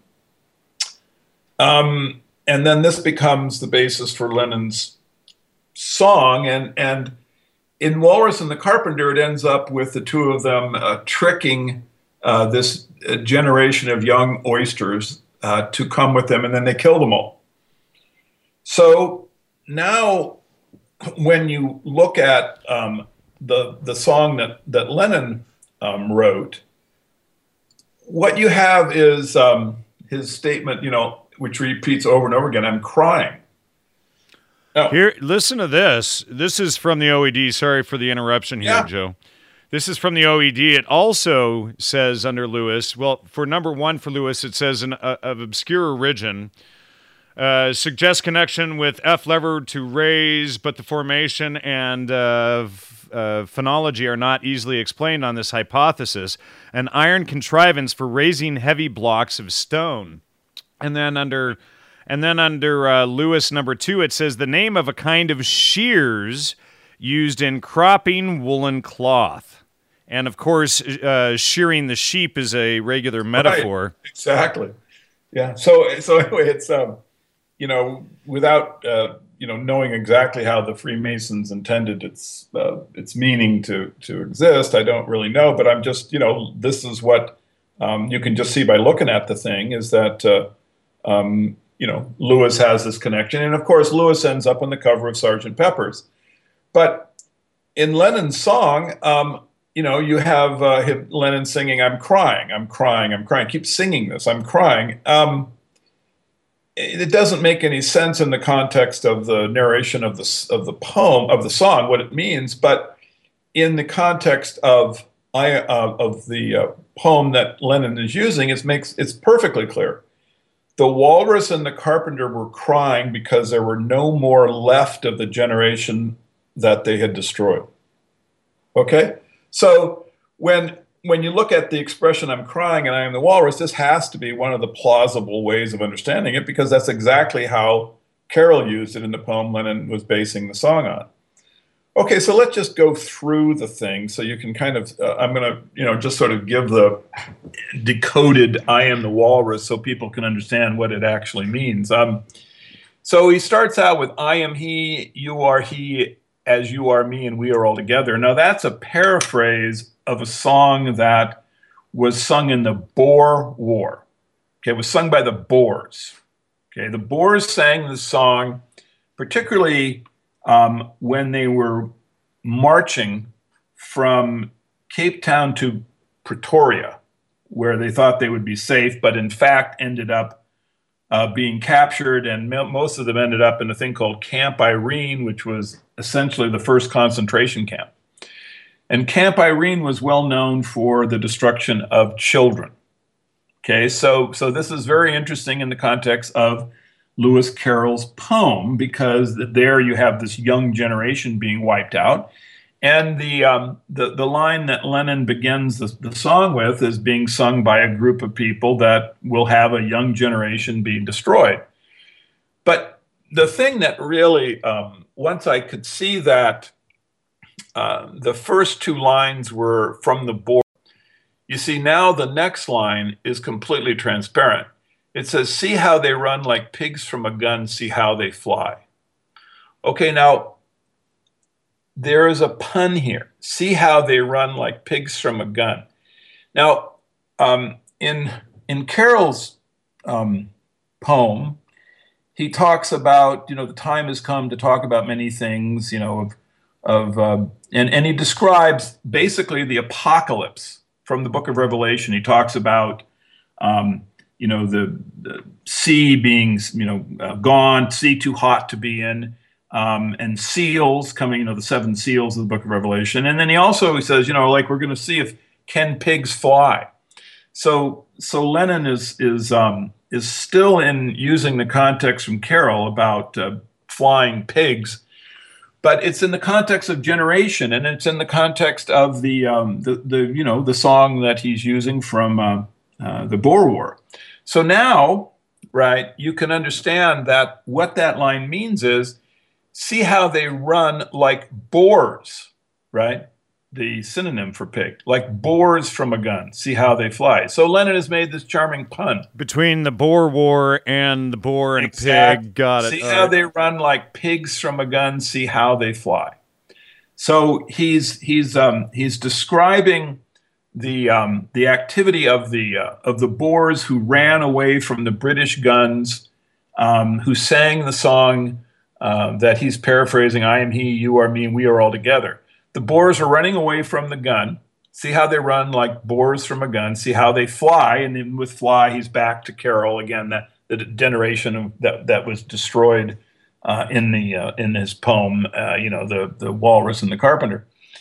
then this becomes the basis for Lennon's song, and in Walrus and the Carpenter, it ends up with the two of them tricking this generation of young oysters to come with them, and then they kill them all. So now, when you look at the song that Lennon wrote, what you have is his statement, which repeats over and over again, "I'm crying." Now, here, listen to this. This is from the OED. Sorry for the interruption here, Yeah. Joe. This is from the OED. It also says under Lewis, well, for number 1 for Lewis, it says of obscure origin, suggests connection with F lever to raise, but the formation and phonology are not easily explained on this hypothesis. An iron contrivance for raising heavy blocks of stone. And then under Lewis number 2, it says the name of a kind of shears used in cropping woolen cloth. And of course, shearing the sheep is a regular metaphor. Right. Exactly. Yeah. So anyway, it's without knowing exactly how the Freemasons intended its meaning to exist, I don't really know. But I'm just this is what you can just see by looking at the thing is that Lewis has this connection, and of course Lewis ends up on the cover of Sgt. Pepper's. But in Lennon's song, you have Lennon singing, "I'm crying, I'm crying, I'm crying." Keep singing this, "I'm crying." it doesn't make any sense in the context of the narration of the poem of the song, what it means, but in the context of the poem that Lennon is using, it's perfectly clear. The walrus and the carpenter were crying because there were no more left of the generation that they had destroyed. Okay, so when you look at the expression "I'm crying and I am the walrus," this has to be one of the plausible ways of understanding it, because that's exactly how Carroll used it in the poem Lennon was basing the song on. Okay, so let's just go through the thing so you can kind of, I'm going to, just sort of give the decoded "I am the walrus" so people can understand what it actually means. So he starts out with "I am he, you are he, as you are me, and we are all together." Now that's a paraphrase of a song that was sung in the Boer War. Okay, it was sung by the Boers. Okay, the Boers sang the song particularly when they were marching from Cape Town to Pretoria, where they thought they would be safe, but in fact ended up being captured, and most of them ended up in a thing called Camp Irene, which was essentially the first concentration camp. And Camp Irene was well known for the destruction of children. Okay, so this is very interesting in the context of Lewis Carroll's poem, because there you have this young generation being wiped out. And the line that Lennon begins the song with is being sung by a group of people that will have a young generation being destroyed. But the thing that really, once I could see that the first two lines were from the Boer, you see now the next line is completely transparent. It says, "See how they run like pigs from a gun, see how they fly." Okay, now there is a pun here. See how they run like pigs from a gun. Now, in Carroll's poem, he talks about, the time has come to talk about many things, and he describes basically the apocalypse from the book of Revelation. He talks about, the sea being, gone, sea too hot to be in, and seals coming, the seven seals of the book of Revelation. And then he says, like, we're going to see if can pigs fly. So Lennon is still in using the context from Carroll about flying pigs, but it's in the context of generation, and it's in the context of the song that he's using from the Boer War. So now, right, you can understand that what that line means is, see how they run like boars, right? The synonym for pig, like boars from a gun. See how they fly. So Lennon has made this charming pun between the Boer War and the boar and exactly. Pig. Got it. See how they run like pigs from a gun. See how they fly. So he's describing the activity of the Boers who ran away from the British guns, who sang the song that he's paraphrasing, "I am he, you are me, and we are all together." The Boers are running away from the gun. See how they run like boars from a gun. See how they fly. And then with fly, he's back to Carroll again, the generation that was destroyed in his poem, the walrus and the carpenter.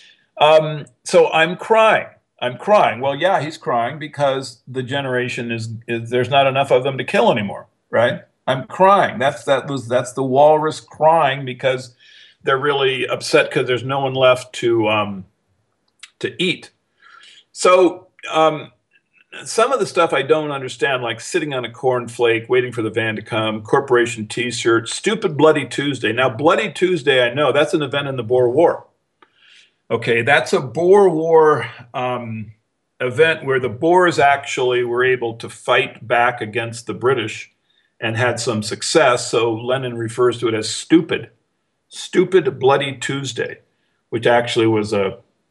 So I'm crying. I'm crying. Well, yeah, he's crying because the generation is there's not enough of them to kill anymore, right? I'm crying. That's the walrus crying because they're really upset because there's no one left to eat. So some of the stuff I don't understand, like sitting on a cornflake, waiting for the van to come, corporation T-shirt, stupid Bloody Tuesday. Now, Bloody Tuesday, I know that's an event in the Boer War. Okay, that's a Boer War event where the Boers actually were able to fight back against the British and had some success. So Lennon refers to it as stupid Bloody Tuesday, which actually was an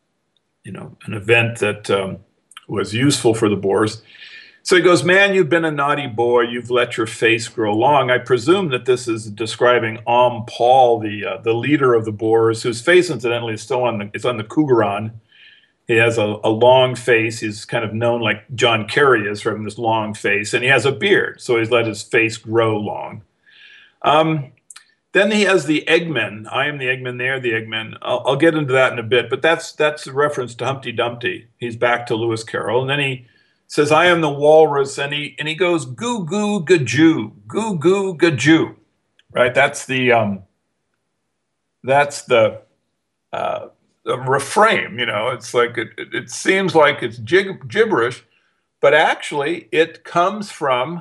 event that was useful for the Boers. So he goes, "Man, you've been a naughty boy. You've let your face grow long." I presume that this is describing Paul, the leader of the Boers, whose face, incidentally, is still on the Cougaron, He has a long face. He's kind of known like John Kerry is from this long face, and he has a beard, so he's let his face grow long. Then he has the Eggman. I am the Eggman. They are the Eggman. I'll get into that in a bit, but that's a reference to Humpty Dumpty. He's back to Lewis Carroll, and then he says, "I am the walrus," and he goes goo goo gajoo, goo goo gajoo, right? That's the refrain. You know, it's like it seems like it's gibberish, but actually it comes from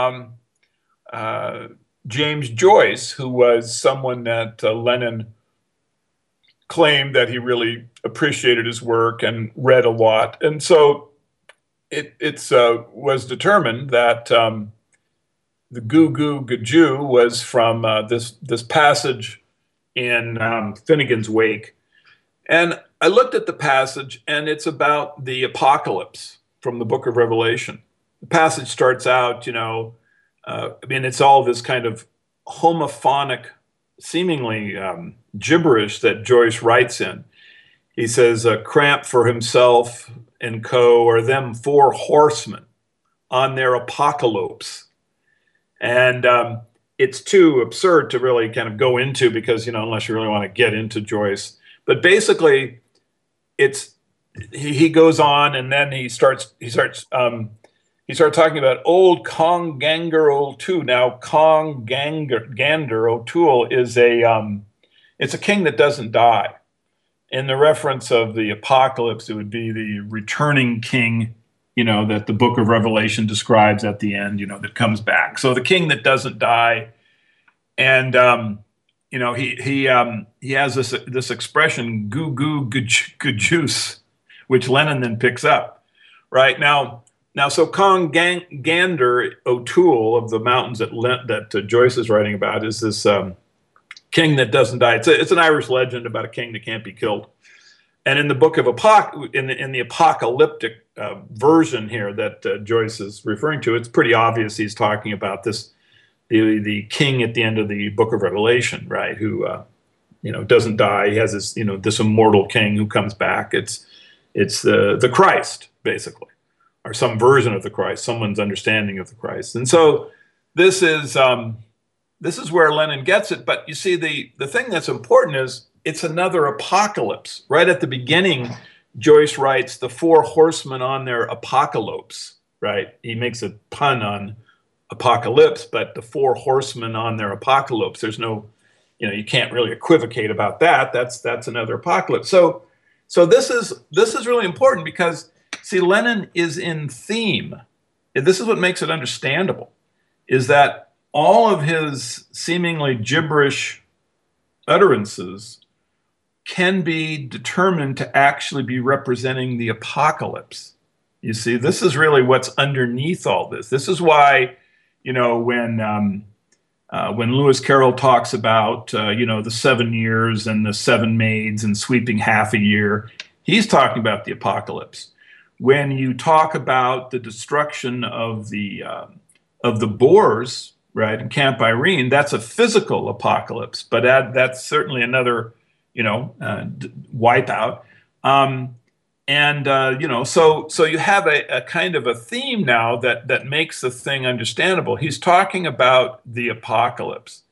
James Joyce, who was someone that Lennon claimed that he really appreciated his work and read a lot, and so it was determined that the goo goo gajoo was from this passage in Finnegan's Wake. And I looked at the passage, and it's about the apocalypse from the book of Revelation. The passage starts out, it's all this kind of homophonic, seemingly gibberish that Joyce writes in. He says, cramp for himself and co, or them four horsemen on their apocalypse. And it's too absurd to really kind of go into because, unless you really want to get into Joyce. But basically, he goes on, and then he starts talking about old Kong Ganger O'Toole. Now, Kong Gander O'Toole is it's a king that doesn't die. In the reference of the apocalypse, it would be the returning king, that the book of Revelation describes at the end, that comes back. So the king that doesn't die, and he has this expression goo goo gajoose, which Lennon then picks up, right? Now so Kong Gander O'Toole of the mountains that Joyce is writing about is this king that doesn't die. It's an Irish legend about a king that can't be killed. And in the book of in the apocalyptic version here that Joyce is referring to, it's pretty obvious he's talking about this. The king at the end of the book of Revelation, right? Who, doesn't die. He has this, this immortal king who comes back. It's the Christ, basically, or some version of the Christ, someone's understanding of the Christ. And so this is where Lennon gets it. But you see, the thing that's important is it's another apocalypse. Right at the beginning, Joyce writes the four horsemen on their apocalypse, right? He makes a pun on apocalypse, but the four horsemen on their apocalypse, there's no, you can't really equivocate about that. That's another apocalypse. So this is really important because, see, Lennon is in theme. This is what makes it understandable, is that all of his seemingly gibberish utterances can be determined to actually be representing the apocalypse. You see, this is really what's underneath all this. This is why, when Lewis Carroll talks about, the 7 years and the 7 maids and sweeping half a year, he's talking about the apocalypse. When you talk about the destruction of the Boers, right, in Camp Irene, that's a physical apocalypse, but that's certainly another, wipeout. So you have a kind of a theme now that makes the thing understandable. He's talking about the apocalypse.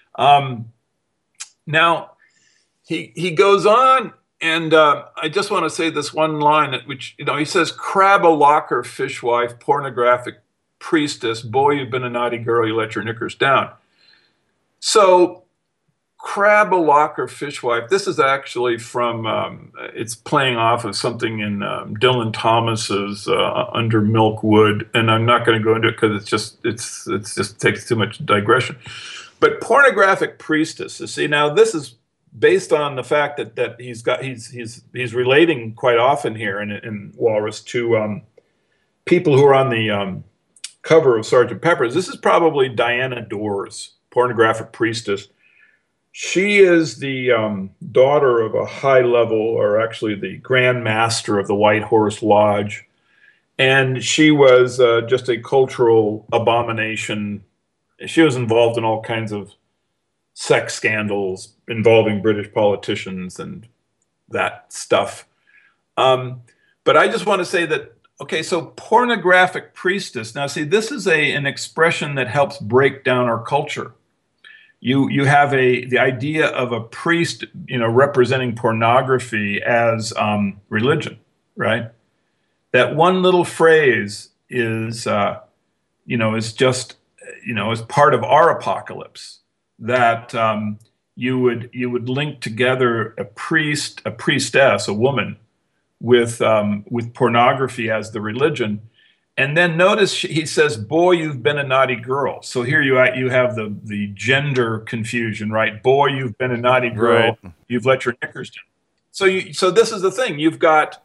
Now, he goes on, and I just want to say this one line, which, he says, crab a locker, fishwife, pornographic priestess, boy, you've been a naughty girl, you let your knickers down. So, crab a locker, fishwife, this is actually from, it's playing off of something in Dylan Thomas's Under Milk Wood, and I'm not going to go into it because it just takes too much digression. But pornographic priestess, you see, now this is based on the fact that he's relating quite often here in Walrus to people who are on the cover of Sgt. Pepper's. This is probably Diana Dors, pornographic priestess. She is the daughter of a high level, or actually the Grand Master of the White Horse Lodge. And she was just a cultural abomination. She was involved in all kinds of sex scandals involving British politicians and that stuff. But I just want to say that, okay, so pornographic priestess. Now, see, this is an expression that helps break down our culture. You have the idea of a priest, representing pornography as religion, right? That one little phrase is just, is part of our apocalypse. That you would link together a priest, a priestess, a woman, with pornography as the religion. And then notice he says, "Boy, you've been a naughty girl." So here you have the gender confusion, right? Boy, you've been a naughty girl. Right. You've let your knickers down. So this is the thing. You've got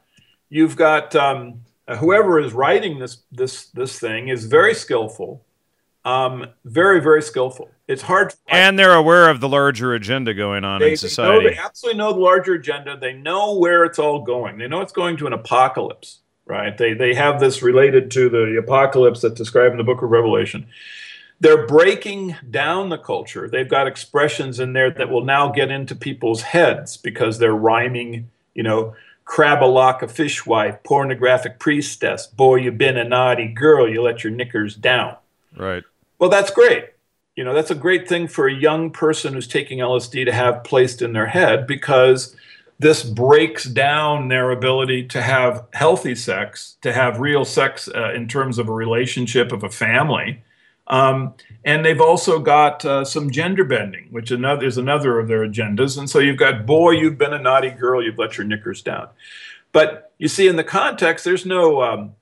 whoever is writing this thing is very skillful, very, very skillful. It's hard. And they're aware of the larger agenda going on in society. They absolutely know the larger agenda. They know where it's all going. They know it's going to an apocalypse. Right? They have this related to the apocalypse that's described in the book of Revelation. They're breaking down the culture. They've got expressions in there that will now get into people's heads because they're rhyming, crab-a-lock, a fishwife, pornographic priestess, boy, you've been a naughty girl, you let your knickers down. Right. Well, that's great. That's a great thing for a young person who's taking LSD to have placed in their head, because this breaks down their ability to have healthy sex, to have real sex in terms of a relationship, of a family. And they've also got some gender bending, which is another of their agendas. And so you've got, boy, you've been a naughty girl, you've let your knickers down. But you see, in the context, there's no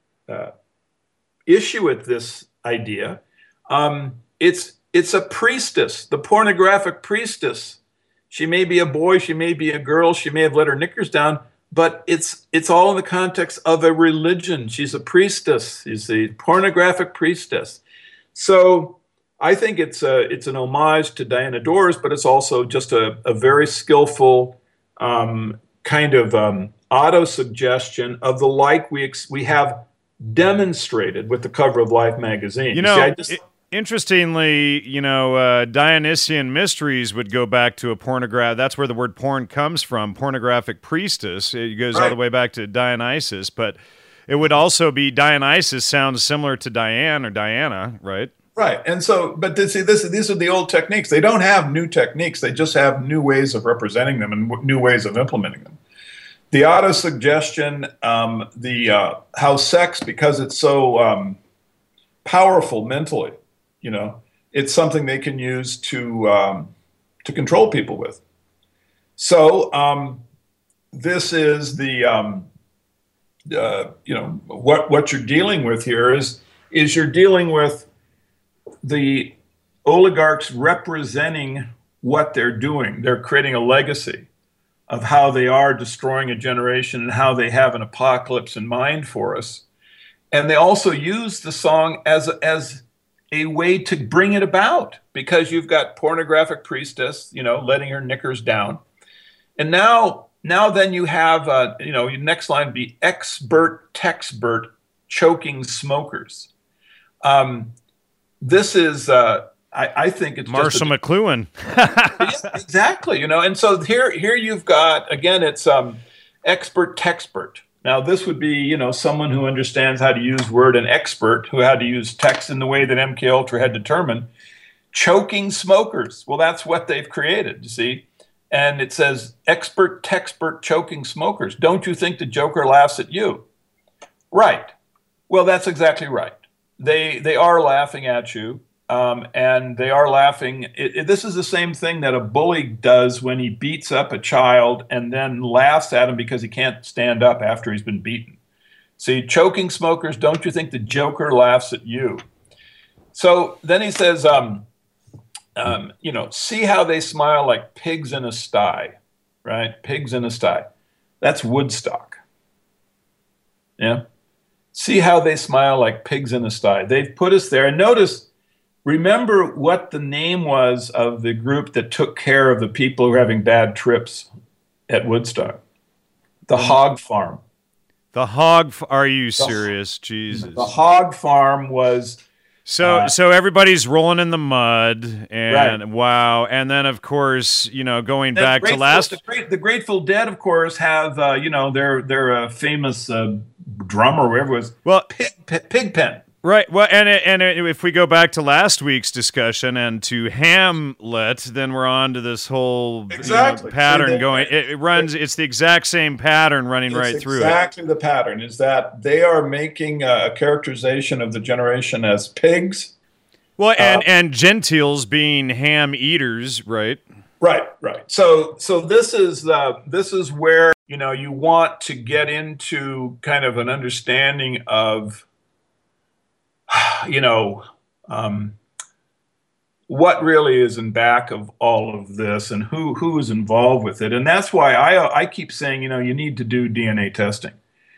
issue with this idea. It's a priestess, the pornographic priestess. She may be a boy, she may be a girl, she may have let her knickers down, but it's all in the context of a religion. She's a priestess, you see, pornographic priestess. So I think it's an homage to Diana Dors, but it's also just a very skillful kind of auto-suggestion of the like we have demonstrated with the cover of Life magazine. Interestingly, Dionysian mysteries would go back to a pornograph. That's where the word porn comes from, pornographic priestess. It goes all the way back to Dionysus, but it would also be Dionysus sounds similar to Diane or Diana, right? Right. And so, but these are the old techniques. They don't have new techniques. They just have new ways of representing them and new ways of implementing them. The auto-suggestion, how sex, because it's so powerful mentally, it's something they can use to control people with. So this is what you're dealing with here is you're dealing with the oligarchs representing what they're doing. They're creating a legacy of how they are destroying a generation and how they have an apocalypse in mind for us. And they also use the song as a way to bring it about, because you've got pornographic priestess, letting her knickers down. And now then you have, your next line would be expert, texpert, choking smokers. This is, I think it's Marshall McLuhan. Yeah, exactly, And so here you've got, again, it's expert, texpert. Now, this would be, someone who understands how to use word, an expert who had to use text in the way that MK Ultra had determined. Choking smokers. Well, that's what they've created, you see. And it says, expert, texpert, choking smokers. Don't you think the Joker laughs at you? Right. Well, that's exactly right. They are laughing at you. And they are laughing. This is the same thing that a bully does when he beats up a child and then laughs at him because he can't stand up after he's been beaten. See, choking smokers, don't you think the Joker laughs at you? So then he says, see how they smile like pigs in a sty, right? Pigs in a sty. That's Woodstock. Yeah. See how they smile like pigs in a sty. They've put us there. And notice, remember what the name was of the group that took care of the people who were having bad trips at Woodstock? The Hog Farm. The Hog. Are you serious? Jesus. The Hog Farm was So everybody's rolling in the mud, and Right. wow, and then of course, going Then back to last. the Grateful Dead, of course, have their famous drummer, wherever it was, Well, Pigpen. right. Well, if we go back to last week's discussion and to Hamlet, then we're on to this whole Exactly. pattern See, they- going. It runs. It's the exact same pattern running right It's through it. exactly the pattern is that they are making a characterization of the generation as pigs. Well, and Gentiles being ham eaters, right? Right. So this is where you want to get into kind of an understanding of what really is in back of all of this and who is involved with it, and that's why I keep saying you need to do DNA testing.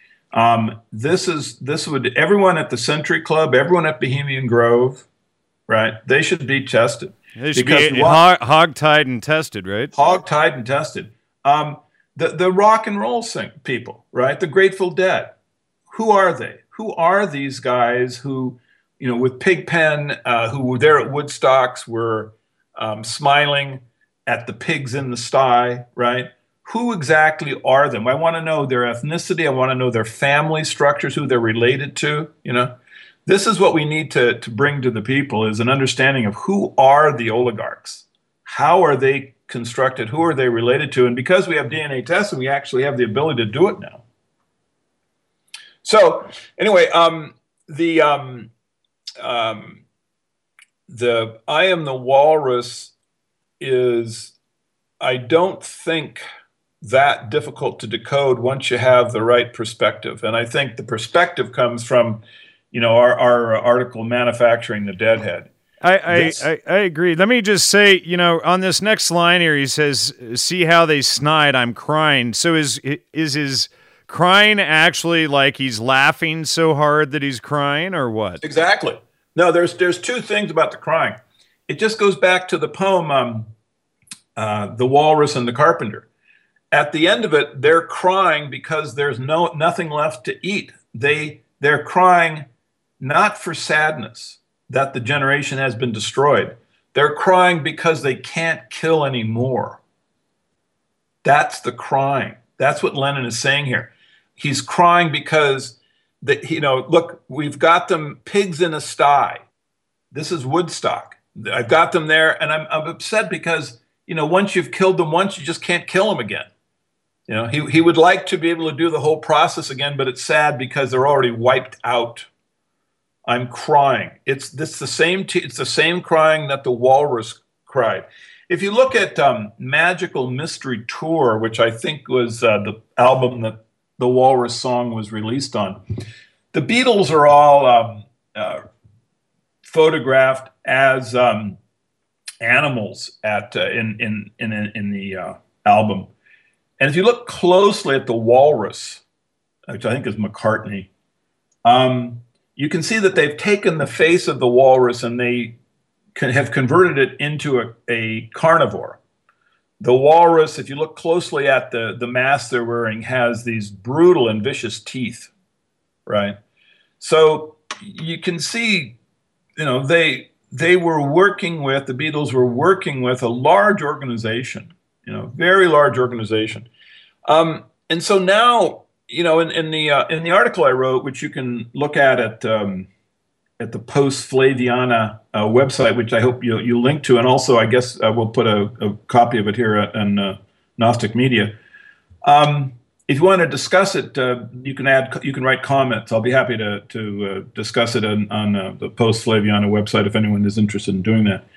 This would everyone at the Century Club, everyone at Bohemian Grove, right? They should be tested. They should Because be what- hog-tied and tested, right? Hog-tied and tested. The rock and roll people, right? The Grateful Dead. Who are they? Who are these guys who, with Pigpen, who were there at Woodstocks, were smiling at the pigs in the sty, right? Who exactly are them? I want to know their ethnicity. I want to know their family structures, who they're related to. This is what we need to bring to the people is an understanding of who are the oligarchs. How are they constructed? Who are they related to? And because we have DNA testing, we actually have the ability to do it now. So anyway, the I Am the Walrus is, I don't think, that difficult to decode once you have the right perspective. And I think the perspective comes from, our article, Manufacturing the Deadhead. I agree. Let me just say, on this next line here, he says, "See how they snide. I'm crying." So is his crying actually like he's laughing so hard that he's crying, or what? Exactly. No, there's two things about the crying. It just goes back to the poem, "The Walrus and the Carpenter." At the end of it, they're crying because there's nothing left to eat. They're crying not for sadness that the generation has been destroyed. They're crying because they can't kill anymore. That's the crying. That's what Lennon is saying here. He's crying because, look, we've got them pigs in a sty. This is Woodstock. I've got them there, and I'm upset because, once you've killed them once, you just can't kill them again. He would like to be able to do the whole process again, but it's sad because they're already wiped out. I'm crying. It's the same crying that the walrus cried. If you look at Magical Mystery Tour, which I think was the album that the Walrus song was released on, the Beatles are all photographed as animals in the album. And if you look closely at the walrus, which I think is McCartney, you can see that they've taken the face of the walrus and they have converted it into a carnivore. The walrus, if you look closely at the mask they're wearing, has these brutal and vicious teeth, right? So you can see, they were working with, the Beatles were working with a large organization, very large organization. And so now, in the article I wrote, which you can look at the Post Flaviana website, which I hope you link to, and also I guess we'll put a copy of it here on Gnostic Media. If you want to discuss it, you can write comments. I'll be happy to discuss it on the Post Flaviana website if anyone is interested in doing that.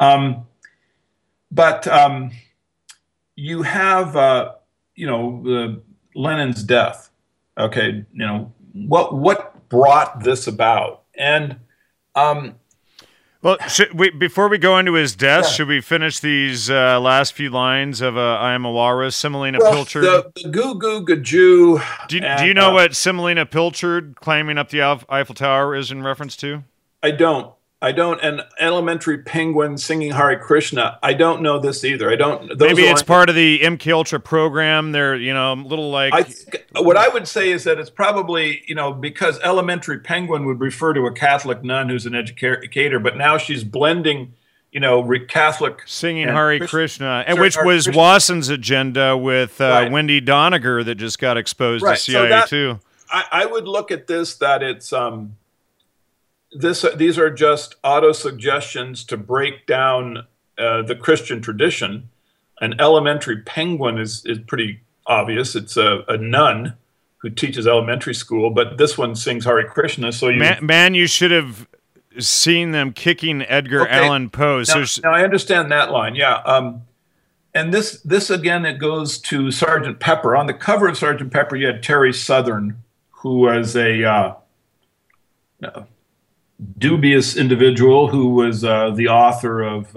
But you have Lennon's death. Okay, what brought this about? And well, before we go into his death, Yeah. should we finish these last few lines of "I Am a Walrus"? Semolina Pilchard. the Goo Goo Gajoo. Do you know what Semolina Pilchard climbing up the Eiffel Tower is in reference to? I don't. I don't. And Elementary Penguin singing Hare Krishna. I don't know this either. I don't. Those Maybe it's lines- part of the MK Ultra program. They're, little like. What I would say is that it's probably, because Elementary Penguin would refer to a Catholic nun who's an educator, but now she's blending, Catholic Singing and Hare Christian- Krishna, and Sorry, which Hare was Krishna. Watson's agenda with Right. Wendy Doniger that just got exposed to Right. So CIA that- too. I would look at this that it's these are just auto suggestions to break down the Christian tradition. An Elementary Penguin is pretty obvious. It's a nun who teaches elementary school, but this one sings Hare Krishna. So You should have seen them kicking Edgar Okay. Allan Poe. Now I understand that line, yeah. And this again, it goes to Sergeant Pepper. On the cover of Sergeant Pepper, you had Terry Southern, who was a dubious individual who was the author of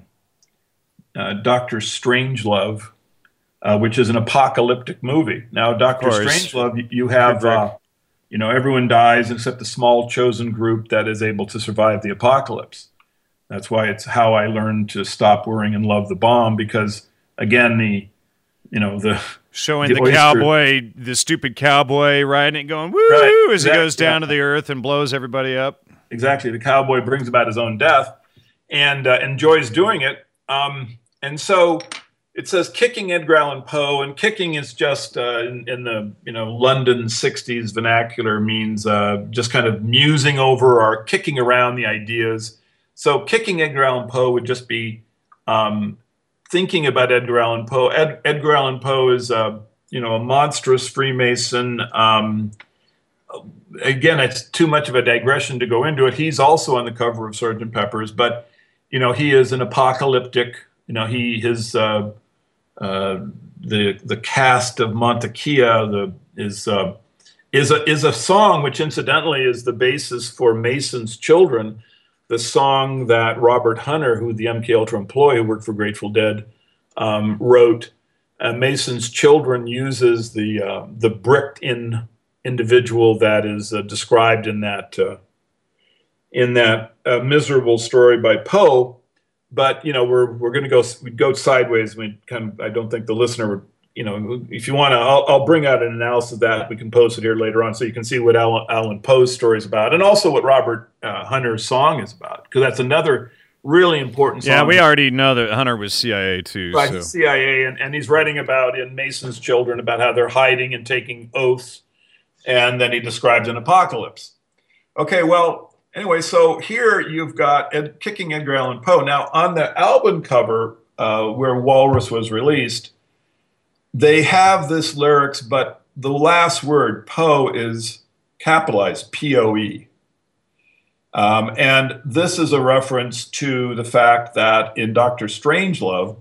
Dr. Strangelove, which is an apocalyptic movie. Now, Dr. course. Strangelove, you have, everyone dies except the small chosen group that is able to survive the apocalypse. That's why it's how I learned to stop worrying and love the bomb, because again, the showing the the oyster- cowboy, the stupid cowboy riding it, going woo Right, as he goes down exactly, to the earth and blows everybody up. Exactly. The cowboy brings about his own death and enjoys doing it. And so it says kicking Edgar Allan Poe, and kicking is just in the London 60s vernacular means just kind of musing over or kicking around the ideas. So kicking Edgar Allan Poe would just be thinking about Edgar Allan Poe. Edgar Allan Poe is a monstrous Freemason. Again, it's too much of a digression to go into it. He's also on the cover of Sgt. Pepper's, but he is an apocalyptic. The cast of Montekia is a song which incidentally is the basis for Mason's Children, the song that Robert Hunter, who the MK Ultra employee who worked for Grateful Dead, wrote. Mason's Children uses the bricked-in individual that is described in that miserable story by Poe. But we're going to go sideways. I don't think the listener would. If you want to, I'll bring out an analysis of that. We can post it here later on, so you can see what Allan Poe's story is about, and also what Robert Hunter's song is about, because that's another really important song. Yeah, we already know that Hunter was CIA too. Right, So. CIA, and he's writing about in Mason's Children about how they're hiding and taking oaths, and then he describes an apocalypse. Okay, well, anyway, so here you've got kicking Edgar Allan Poe. Now, on the album cover where Walrus was released, they have this lyrics, but the last word, Poe, is capitalized, P-O-E. And this is a reference to the fact that in Dr. Strangelove,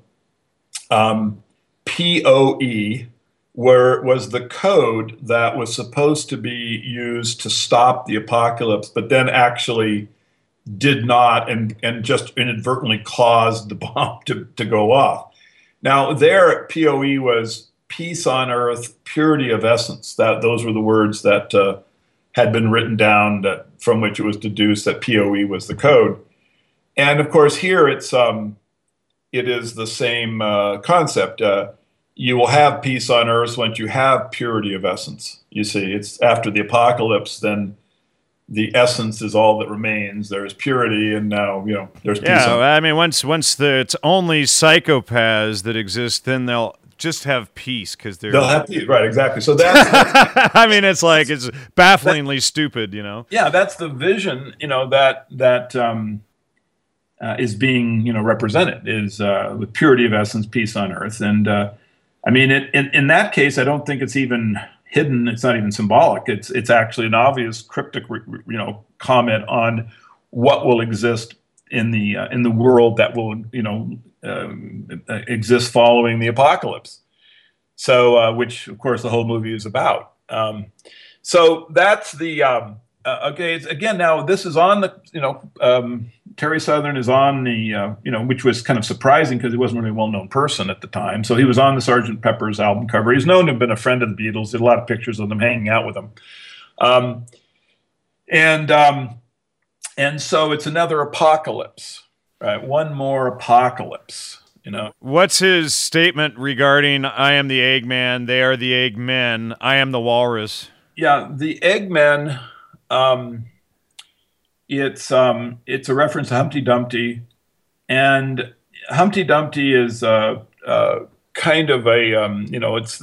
P-O-E was the code that was supposed to be used to stop the apocalypse, but then actually did not and just inadvertently caused the bomb to go off. Now, there, POE was peace on earth, purity of essence. Those were the words that had been written down from which it was deduced that POE was the code. And of course, here it is the same concept. You will have peace on earth once you have purity of essence. You see, it's after the apocalypse, then the essence is all that remains. There's purity, and now there's peace. Yeah, I mean, once it's only psychopaths that exist, then they'll just have peace because they'll have peace, right? Exactly. So that's I mean, it's bafflingly stupid, Yeah, that's the vision, that is being represented is with purity of essence, peace on earth, and I mean, in that case, I don't think it's even hidden. It's not even symbolic. It's actually an obvious cryptic, comment on what will exist in the world that will, exist following the apocalypse. So, which of course the whole movie is about. So that's the okay. Again, now this is on the Terry Southern is on the which was kind of surprising because he wasn't really a well-known person at the time. So he was on the Sgt. Pepper's album cover. He's known to have been a friend of the Beatles. Did a lot of pictures of them hanging out with them. And so it's another apocalypse, right? One more apocalypse, What's his statement regarding I am the Eggman, they are the Eggmen, I am the Walrus? Yeah, the Eggmen. Um, it's a reference to Humpty Dumpty, and Humpty Dumpty is kind of a it's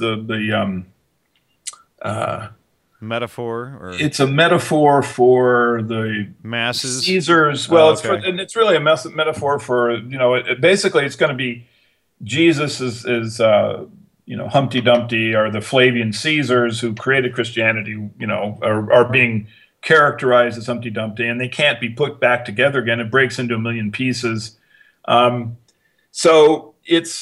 Metaphor or it's a metaphor for the masses? Caesars. Well, okay. it's really a metaphor for basically it's going to be Jesus is Humpty Dumpty, or the Flavian Caesars who created Christianity, are being characterized as Humpty Dumpty, and they can't be put back together again. It breaks into a million pieces. So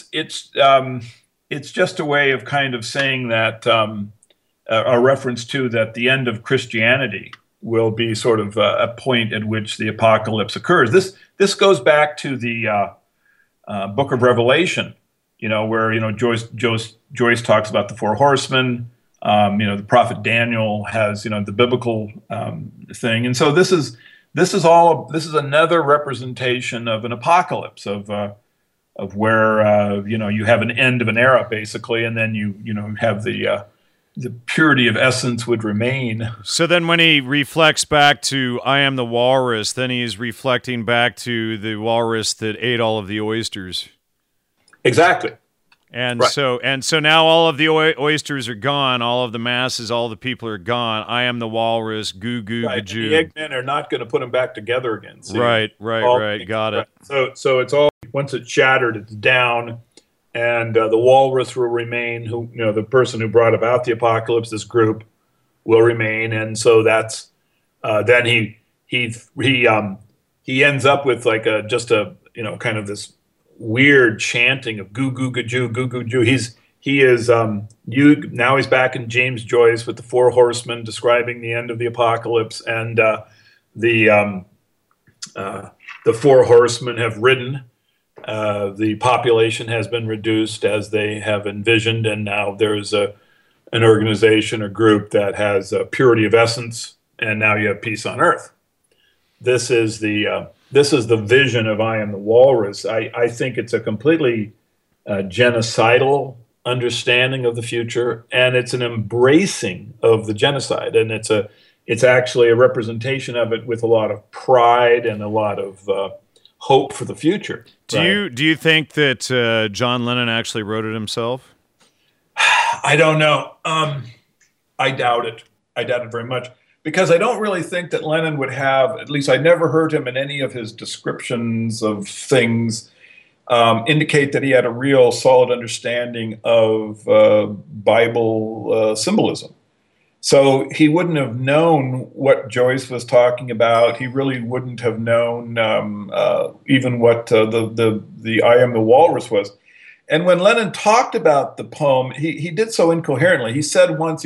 it's just a way of kind of saying that a reference to that the end of Christianity will be sort of a point at which the apocalypse occurs. This goes back to the Book of Revelation, where Joyce talks about the four horsemen. The prophet Daniel has the biblical thing, and so this is another representation of an apocalypse of where you have an end of an era basically, and then you have the purity of essence would remain. So then when he reflects back to I am the walrus, then he's reflecting back to the walrus that ate all of the oysters. Exactly. And right. so now all of the oysters are gone, all of the masses, all the people are gone. I am the walrus, goo goo right. gajoo. The Eggmen are not going to put them back together again. See? Right. Got it. So it's all, once it's shattered, it's down. And the walrus will remain, who the person who brought about the apocalypse, this group, will remain, and so that's then he ends up with like just a kind of this weird chanting of goo goo gajoo goo goo goo. Now he's back in James Joyce with the four horsemen describing the end of the apocalypse, and the four horsemen have ridden. The population has been reduced as they have envisioned, and now there's an organization or group that has purity of essence, and now you have peace on earth. This is the vision of I am the walrus. I think it's a completely genocidal understanding of the future, and it's an embracing of the genocide, and it's actually a representation of it with a lot of pride and a lot of hope for the future. Do you think that John Lennon actually wrote it himself? I don't know. I doubt it. I doubt it very much, because I don't really think that Lennon would have, at least I never heard him in any of his descriptions of things, indicate that he had a real solid understanding of Bible symbolism. So he wouldn't have known what Joyce was talking about. He really wouldn't have known even what the I Am the Walrus was. And when Lennon talked about the poem, he did so incoherently. He said once,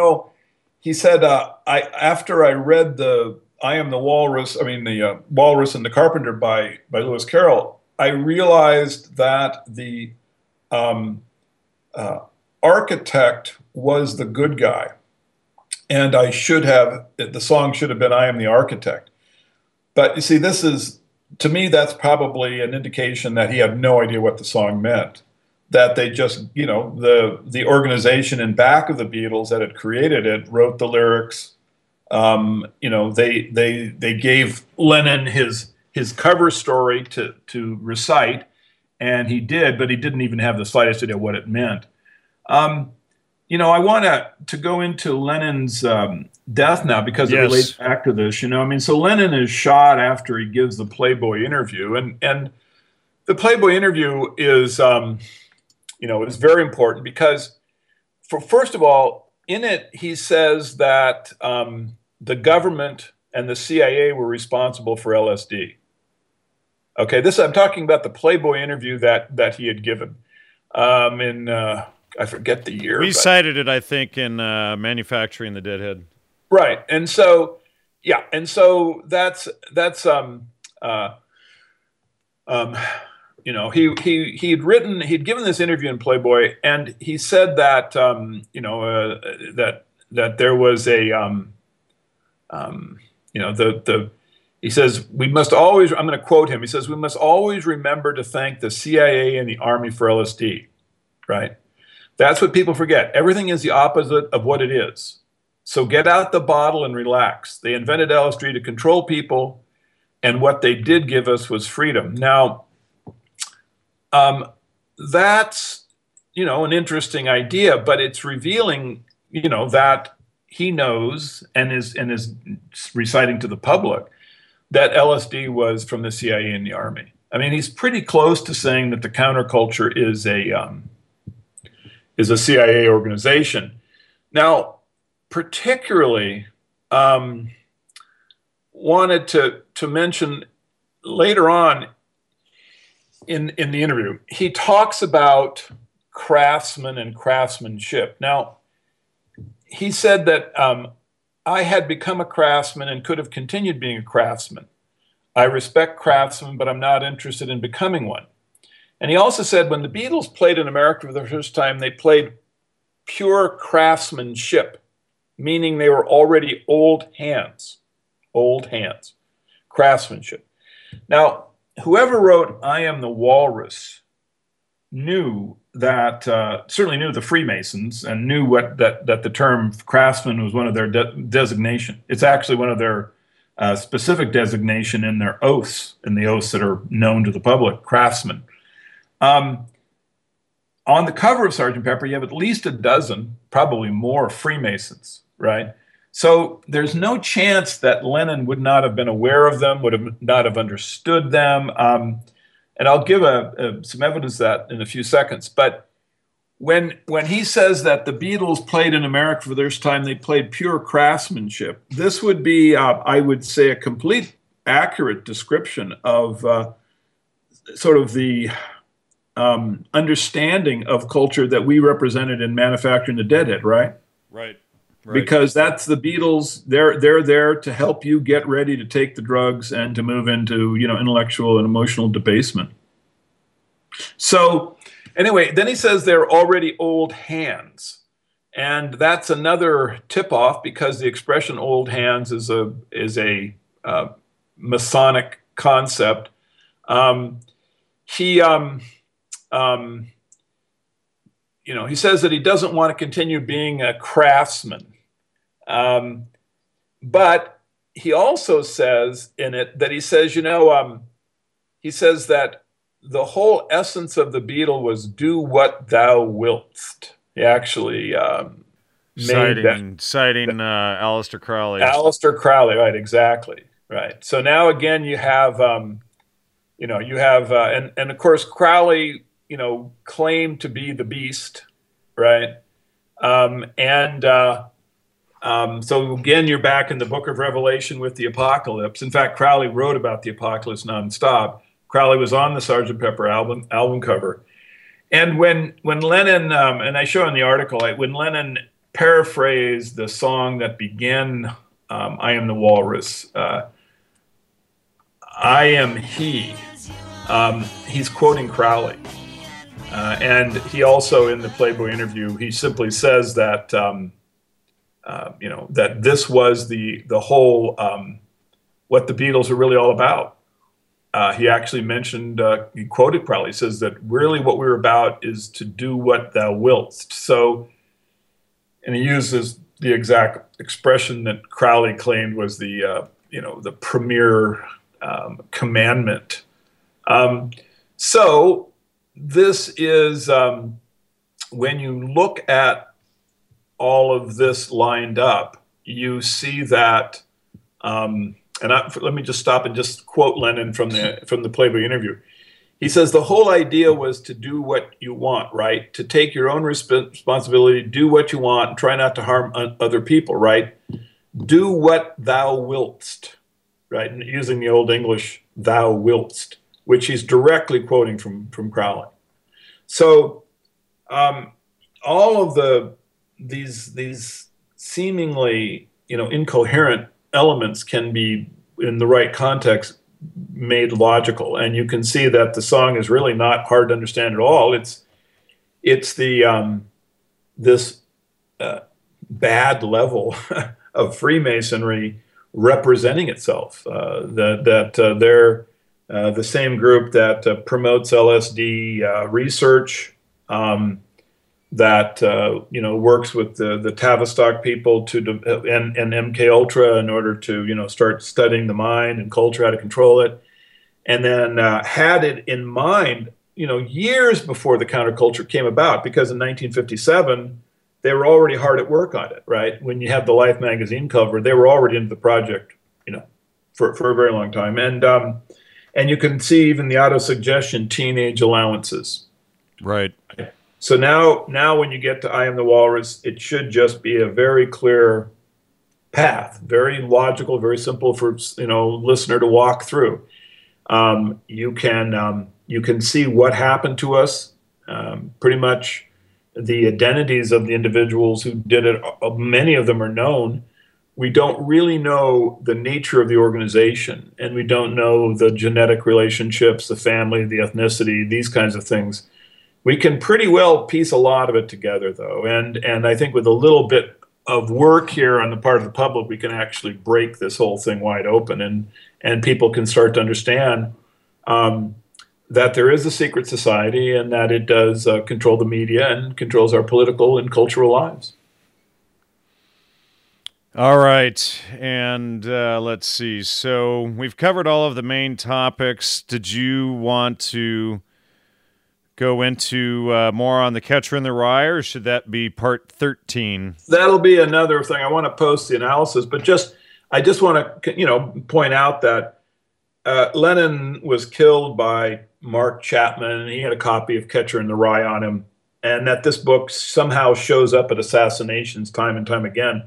after I read the I Am the Walrus, the Walrus and the Carpenter by Lewis Carroll, I realized that the architect was the good guy. And the song should have been I Am the Architect. But you see, to me, that's probably an indication that he had no idea what the song meant. That they just, the organization in back of the Beatles that had created it wrote the lyrics. They gave Lennon his cover story to recite, and he did, but he didn't even have the slightest idea what it meant. I want to go into Lennon's death now, because it relates back to this. So Lennon is shot after he gives the Playboy interview, and the Playboy interview is, it is very important because, first of all, in it he says that the government and the CIA were responsible for LSD. Okay, I'm talking about the Playboy interview that he had given in. I forget the year. We cited it, I think, in Manufacturing the Deadhead. Right, and so that's he'd given this interview in Playboy, and he said that that there was a He says, we must always, I'm going to quote him. He says, we must always remember to thank the CIA and the Army for LSD, right? That's what people forget. Everything is the opposite of what it is. So get out the bottle and relax. They invented LSD to control people, and what they did give us was freedom. Now, that's, an interesting idea, but it's revealing, that he knows and is reciting to the public that LSD was from the CIA and the Army. I mean, he's pretty close to saying that the counterculture is a CIA organization. Now, particularly wanted to mention later on in the interview, he talks about craftsmen and craftsmanship. Now, he said that I had become a craftsman and could have continued being a craftsman. I respect craftsmen, but I'm not interested in becoming one. And he also said when the Beatles played in America for the first time, they played pure craftsmanship, meaning they were already old hands, craftsmanship. Now, whoever wrote I Am the Walrus knew that, certainly knew the Freemasons and knew that the term craftsman was one of their designation. It's actually one of their specific designation in their oaths, in the oaths that are known to the public, craftsman. On the cover of Sgt. Pepper, you have at least a dozen, probably more, Freemasons, right? So there's no chance that Lennon would not have been aware of them, not have understood them. And I'll give some evidence of that in a few seconds. But when he says that the Beatles played in America for the first time, they played pure craftsmanship, this would be, I would say, a complete accurate description of sort of the understanding of culture that we represented in Manufacturing the Deadhead, right? Right. Because that's the Beatles. They're there to help you get ready to take the drugs and to move into, intellectual and emotional debasement. So anyway, then he says they're already old hands. And that's another tip-off because the expression old hands is a Masonic concept. He says that he doesn't want to continue being a craftsman. But he also says in it that he says that the whole essence of the Beatle was do what thou wilt. He actually citing Aleister Crowley. Aleister Crowley, right? Exactly, right. So now again, you have, and of course Crowley, claimed to be the beast, right? So again, you're back in the Book of Revelation with the apocalypse. In fact, Crowley wrote about the apocalypse nonstop. Crowley was on the Sgt. Pepper album cover. And when Lennon, and I show in the article, when Lennon paraphrased the song that began I Am the Walrus, I am he, he's quoting Crowley. And he also, in the Playboy interview, he simply says that, that this was the whole, what the Beatles are really all about. He actually mentioned, he quoted Crowley, says that really what we're about is to do what thou wilt. So, and he uses the exact expression that Crowley claimed was the premier commandment. So this is, when you look at all of this lined up, you see that, let me just stop and just quote Lennon from the Playboy interview. He says, the whole idea was to do what you want, right? To take your own responsibility, do what you want, and try not to harm other people, right? Do what thou wiltst, right? And using the Old English, thou wiltst, which he's directly quoting from Crowley. So all of these seemingly, incoherent elements can be, in the right context, made logical, and you can see that the song is really not hard to understand at all. It's the this bad level of Freemasonry representing itself. They're the same group that promotes LSD research, that works with the Tavistock people and MK Ultra in order to start studying the mind and culture, how to control it, and then had it in mind years before the counterculture came about, because in 1957 they were already hard at work on it. Right, when you have the Life magazine cover, they were already into the project, for a very long time, and you can see even the auto-suggestion teenage allowances. Right. So now when you get to I Am the Walrus, it should just be a very clear path, very logical, very simple for listener to walk through. You can see what happened to us. Pretty much the identities of the individuals who did it, many of them are known. We don't really know the nature of the organization, and we don't know the genetic relationships, the family, the ethnicity, these kinds of things. We can pretty well piece a lot of it together, though, and I think with a little bit of work here on the part of the public, we can actually break this whole thing wide open, and people can start to understand that there is a secret society, and that it does control the media and controls our political and cultural lives. All right, and let's see. So we've covered all of the main topics. Did you want to go into more on The Catcher in the Rye, or should that be part 13? That'll be another thing. I want to post the analysis, but I just want to point out that Lennon was killed by Mark Chapman, and he had a copy of Catcher in the Rye on him, and that this book somehow shows up at assassinations time and time again.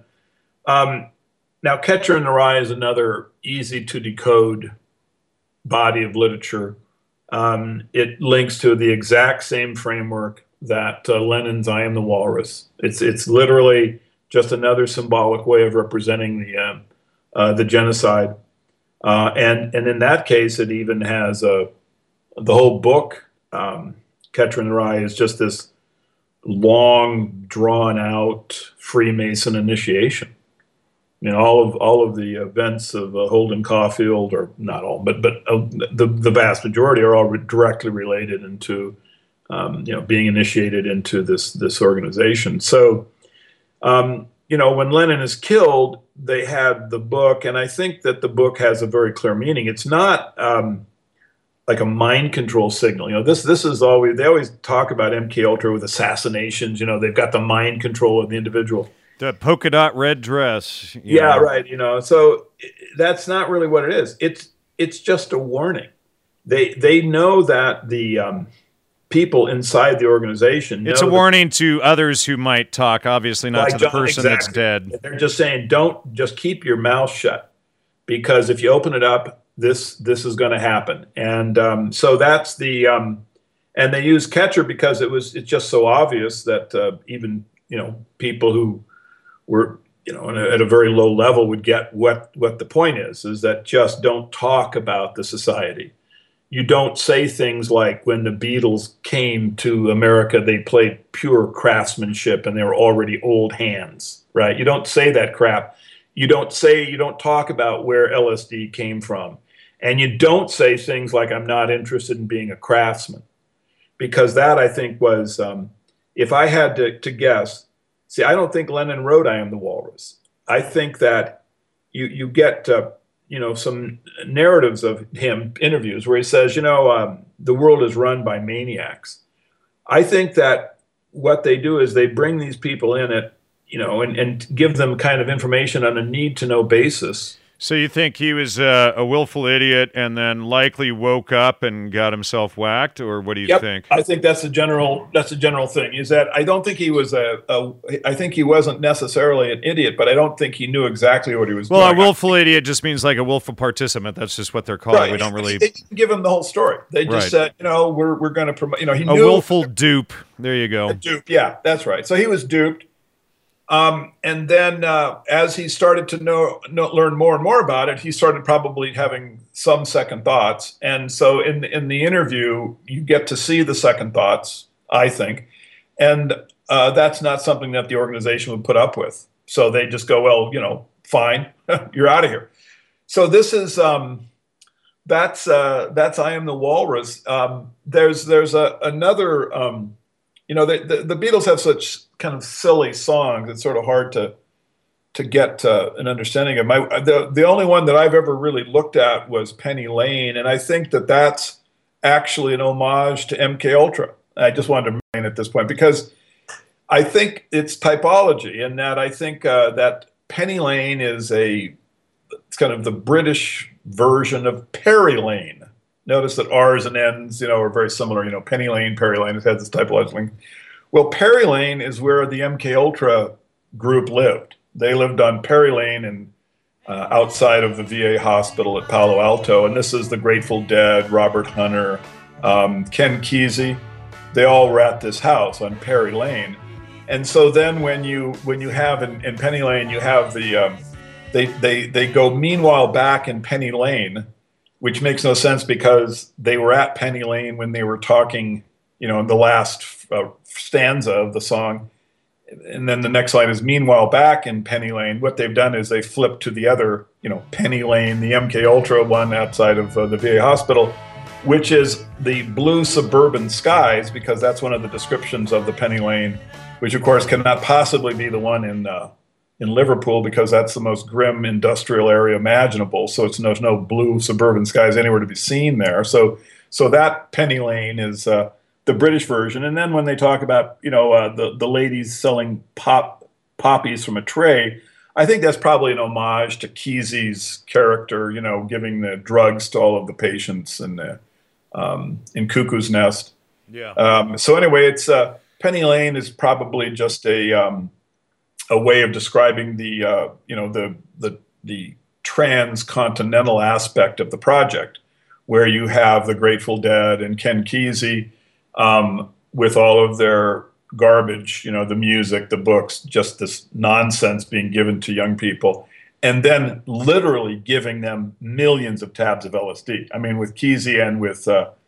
Now, Catcher in the Rye is another easy to decode body of literature. It links to the exact same framework that Lennon's I Am the Walrus. It's literally just another symbolic way of representing the genocide. And in that case, it even has the whole book, Catcher in the Rye, is just this long, drawn-out Freemason initiation. All of the events of Holden Caulfield, or not all, but the vast majority are all directly related into being initiated into this organization. So when Lennon is killed, they had the book, and I think that the book has a very clear meaning. It's not like a mind control signal. This is always, they always talk about MK Ultra with assassinations. They've got the mind control of the individual. The polka dot red dress. Yeah, right. So that's not really what it is. It's just a warning. They know that the people inside the organization know. It's a warning to others who might talk, obviously not to the person that's dead. They're just saying, just keep your mouth shut, because if you open it up, this is going to happen. And so that's the and they use Catcher because it's just so obvious that even people who were at a very low level would get what the point is that just don't talk about the society. You don't say things like, when the Beatles came to America, they played pure craftsmanship and they were already old hands, right? You don't say that crap. You don't talk about where LSD came from. And you don't say things like, I'm not interested in being a craftsman. Because that, I think, was, if I had to guess, see, I don't think Lennon wrote I Am the Walrus. I think that you get some narratives of him, interviews, where he says, the world is run by maniacs. I think that what they do is they bring these people in and give them kind of information on a need-to-know basis. So you think he was a willful idiot and then likely woke up and got himself whacked, or what do you think? I think that's the general thing. Is that I don't think he was I think he wasn't necessarily an idiot, but I don't think he knew exactly what he was doing. Well, a willful idiot just means like a willful participant. That's just what they're called. Right. We don't really. They didn't give him the whole story. They just said, we're going to promote. He knew a willful dupe. There you go. A dupe. Yeah, that's right. So he was duped. And then as he started to learn more and more about it, he started probably having some second thoughts. And so in the interview, you get to see the second thoughts, I think. And that's not something that the organization would put up with. So they just go, well, fine, you're out of here. So this is that's I Am the Walrus. There's another the Beatles have such kind of silly songs. It's sort of hard to get an understanding of. The only one that I've ever really looked at was Penny Lane, and I think that's actually an homage to MK Ultra. I just wanted to mention at this point because I think it's typology, and that I think that Penny Lane is it's kind of the British version of Perry Lane. Notice that R's and N's, are very similar. Penny Lane, Perry Lane, it has this typological link. Well, Perry Lane is where the MK Ultra group lived. They lived on Perry Lane and outside of the VA hospital at Palo Alto. And this is the Grateful Dead, Robert Hunter, Ken Kesey. They all were at this house on Perry Lane. And so then when you have in Penny Lane, you have they go meanwhile back in Penny Lane, which makes no sense because they were at Penny Lane when they were talking, in the last stanza of the song. And then the next line is meanwhile back in Penny Lane. What they've done is they flipped to the other, Penny Lane, the MK Ultra one outside of the VA hospital, which is the blue suburban skies, because that's one of the descriptions of the Penny Lane, which of course cannot possibly be the one in Liverpool because that's the most grim industrial area imaginable. So there's no blue suburban skies anywhere to be seen there. So that Penny Lane is the British version. And then when they talk about, the ladies selling poppies from a tray, I think that's probably an homage to Kesey's character, giving the drugs to all of the patients in Cuckoo's Nest. Yeah. So anyway, it's Penny Lane is probably just a way of describing the transcontinental aspect of the project, where you have the Grateful Dead and Ken Kesey with all of their garbage, the music, the books, just this nonsense being given to young people, and then literally giving them millions of tabs of LSD. I mean, with Kesey and with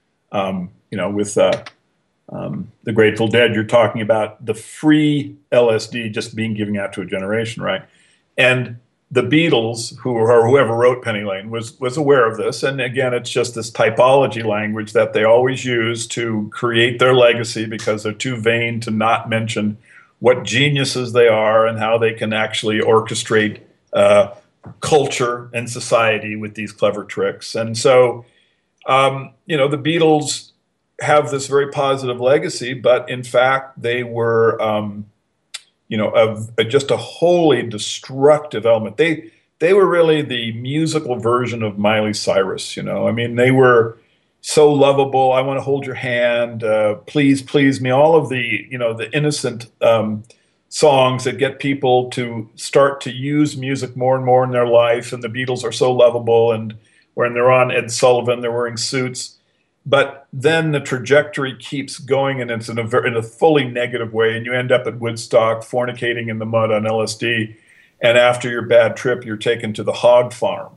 the Grateful Dead, you're talking about the free LSD just being given out to a generation, right? And the Beatles, whoever wrote Penny Lane, was aware of this. And again, it's just this typology language that they always use to create their legacy because they're too vain to not mention what geniuses they are and how they can actually orchestrate culture and society with these clever tricks. And so, the Beatles have this very positive legacy, but in fact, they were, just a wholly destructive element. They were really the musical version of Miley Cyrus. I mean, they were so lovable. I want to hold your hand. Please, please me. All of the, the innocent songs that get people to start to use music more and more in their life. And the Beatles are so lovable. And when they're on Ed Sullivan, they're wearing suits. But then the trajectory keeps going, and it's in a fully negative way, and you end up at Woodstock fornicating in the mud on LSD, and after your bad trip, you're taken to the hog farm.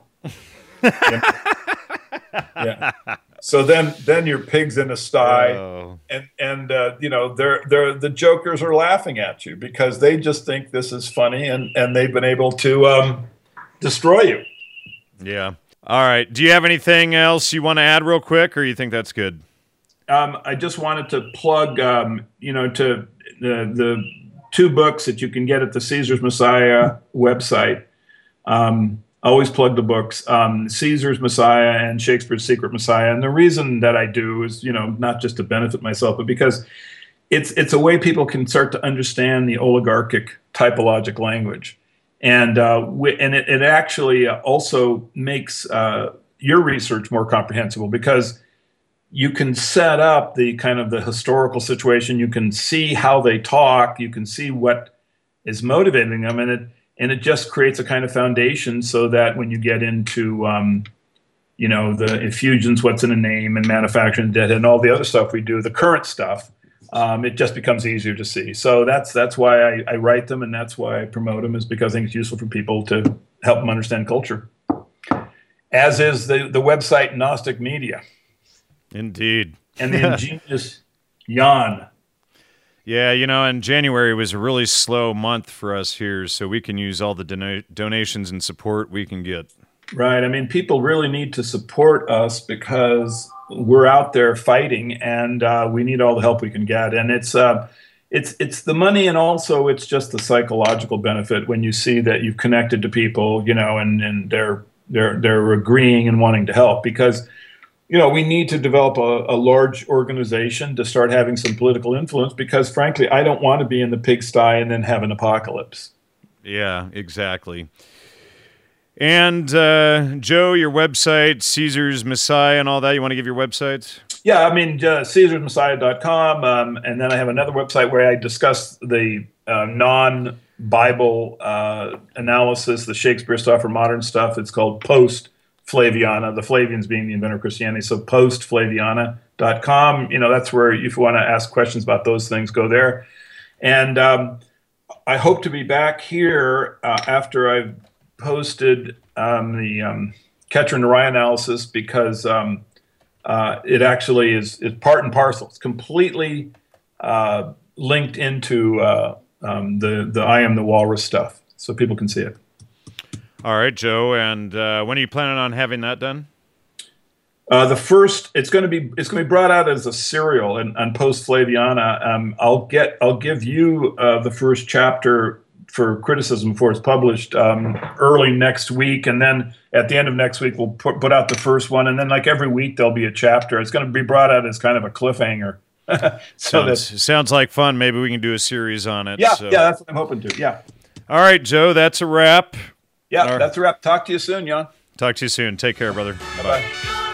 Yeah. So then your pig's in a sty, and the jokers are laughing at you because they just think this is funny, and they've been able to destroy you. Yeah. All right. Do you have anything else you want to add real quick, or you think that's good? I just wanted to plug, to the two books that you can get at the Caesar's Messiah website. Always plug the books, Caesar's Messiah and Shakespeare's Secret Messiah. And the reason that I do is, not just to benefit myself, but because it's a way people can start to understand the oligarchic typologic language. And it actually also makes your research more comprehensible because you can set up the kind of the historical situation. You can see how they talk. You can see what is motivating them, and it just creates a kind of foundation so that when you get into the infusions, what's in a name, and manufacturing data, and all the other stuff we do, the current stuff. It just becomes easier to see. So that's why I write them, and that's why I promote them, is because I think it's useful for people to help them understand culture. As is the website Gnostic Media. Indeed. And the ingenious Jan. Yeah, and January was a really slow month for us here, so we can use all the donations and support we can get. Right. I mean, people really need to support us because we're out there fighting, and we need all the help we can get. And it's the money, and also it's just the psychological benefit when you see that you've connected to people, and they're agreeing and wanting to help, because we need to develop a large organization to start having some political influence, because frankly, I don't want to be in the pigsty and then have an apocalypse. Yeah, exactly. And Joe, your website, Caesar's Messiah and all that, you want to give your websites? Yeah, I mean, CaesarsMessiah.com, and then I have another website where I discuss the non-Bible analysis, the Shakespeare stuff or modern stuff. It's called Post-Flaviana, the Flavians being the inventor of Christianity. So postflaviana.com, that's where if you want to ask questions about those things, go there. And I hope to be back here after I've posted the Keter and Orion analysis, because it actually is part and parcel. It's completely linked into the I Am the Walrus stuff, so people can see it. All right, Joe. And when are you planning on having that done? The first, it's going to be brought out as a serial on Post Flaviana. I'll give you the first chapter for criticism before it's published early next week, and then at the end of next week we'll put out the first one, and then like every week there'll be a chapter. It's going to be brought out as kind of a cliffhanger. Sounds like fun. Maybe we can do a series on it. Yeah, that's what I'm hoping to. Yeah. All right, Joe, that's a wrap. Yeah, that's a wrap. Talk to you soon, Jan. Talk to you soon. Take care, brother. Bye-bye.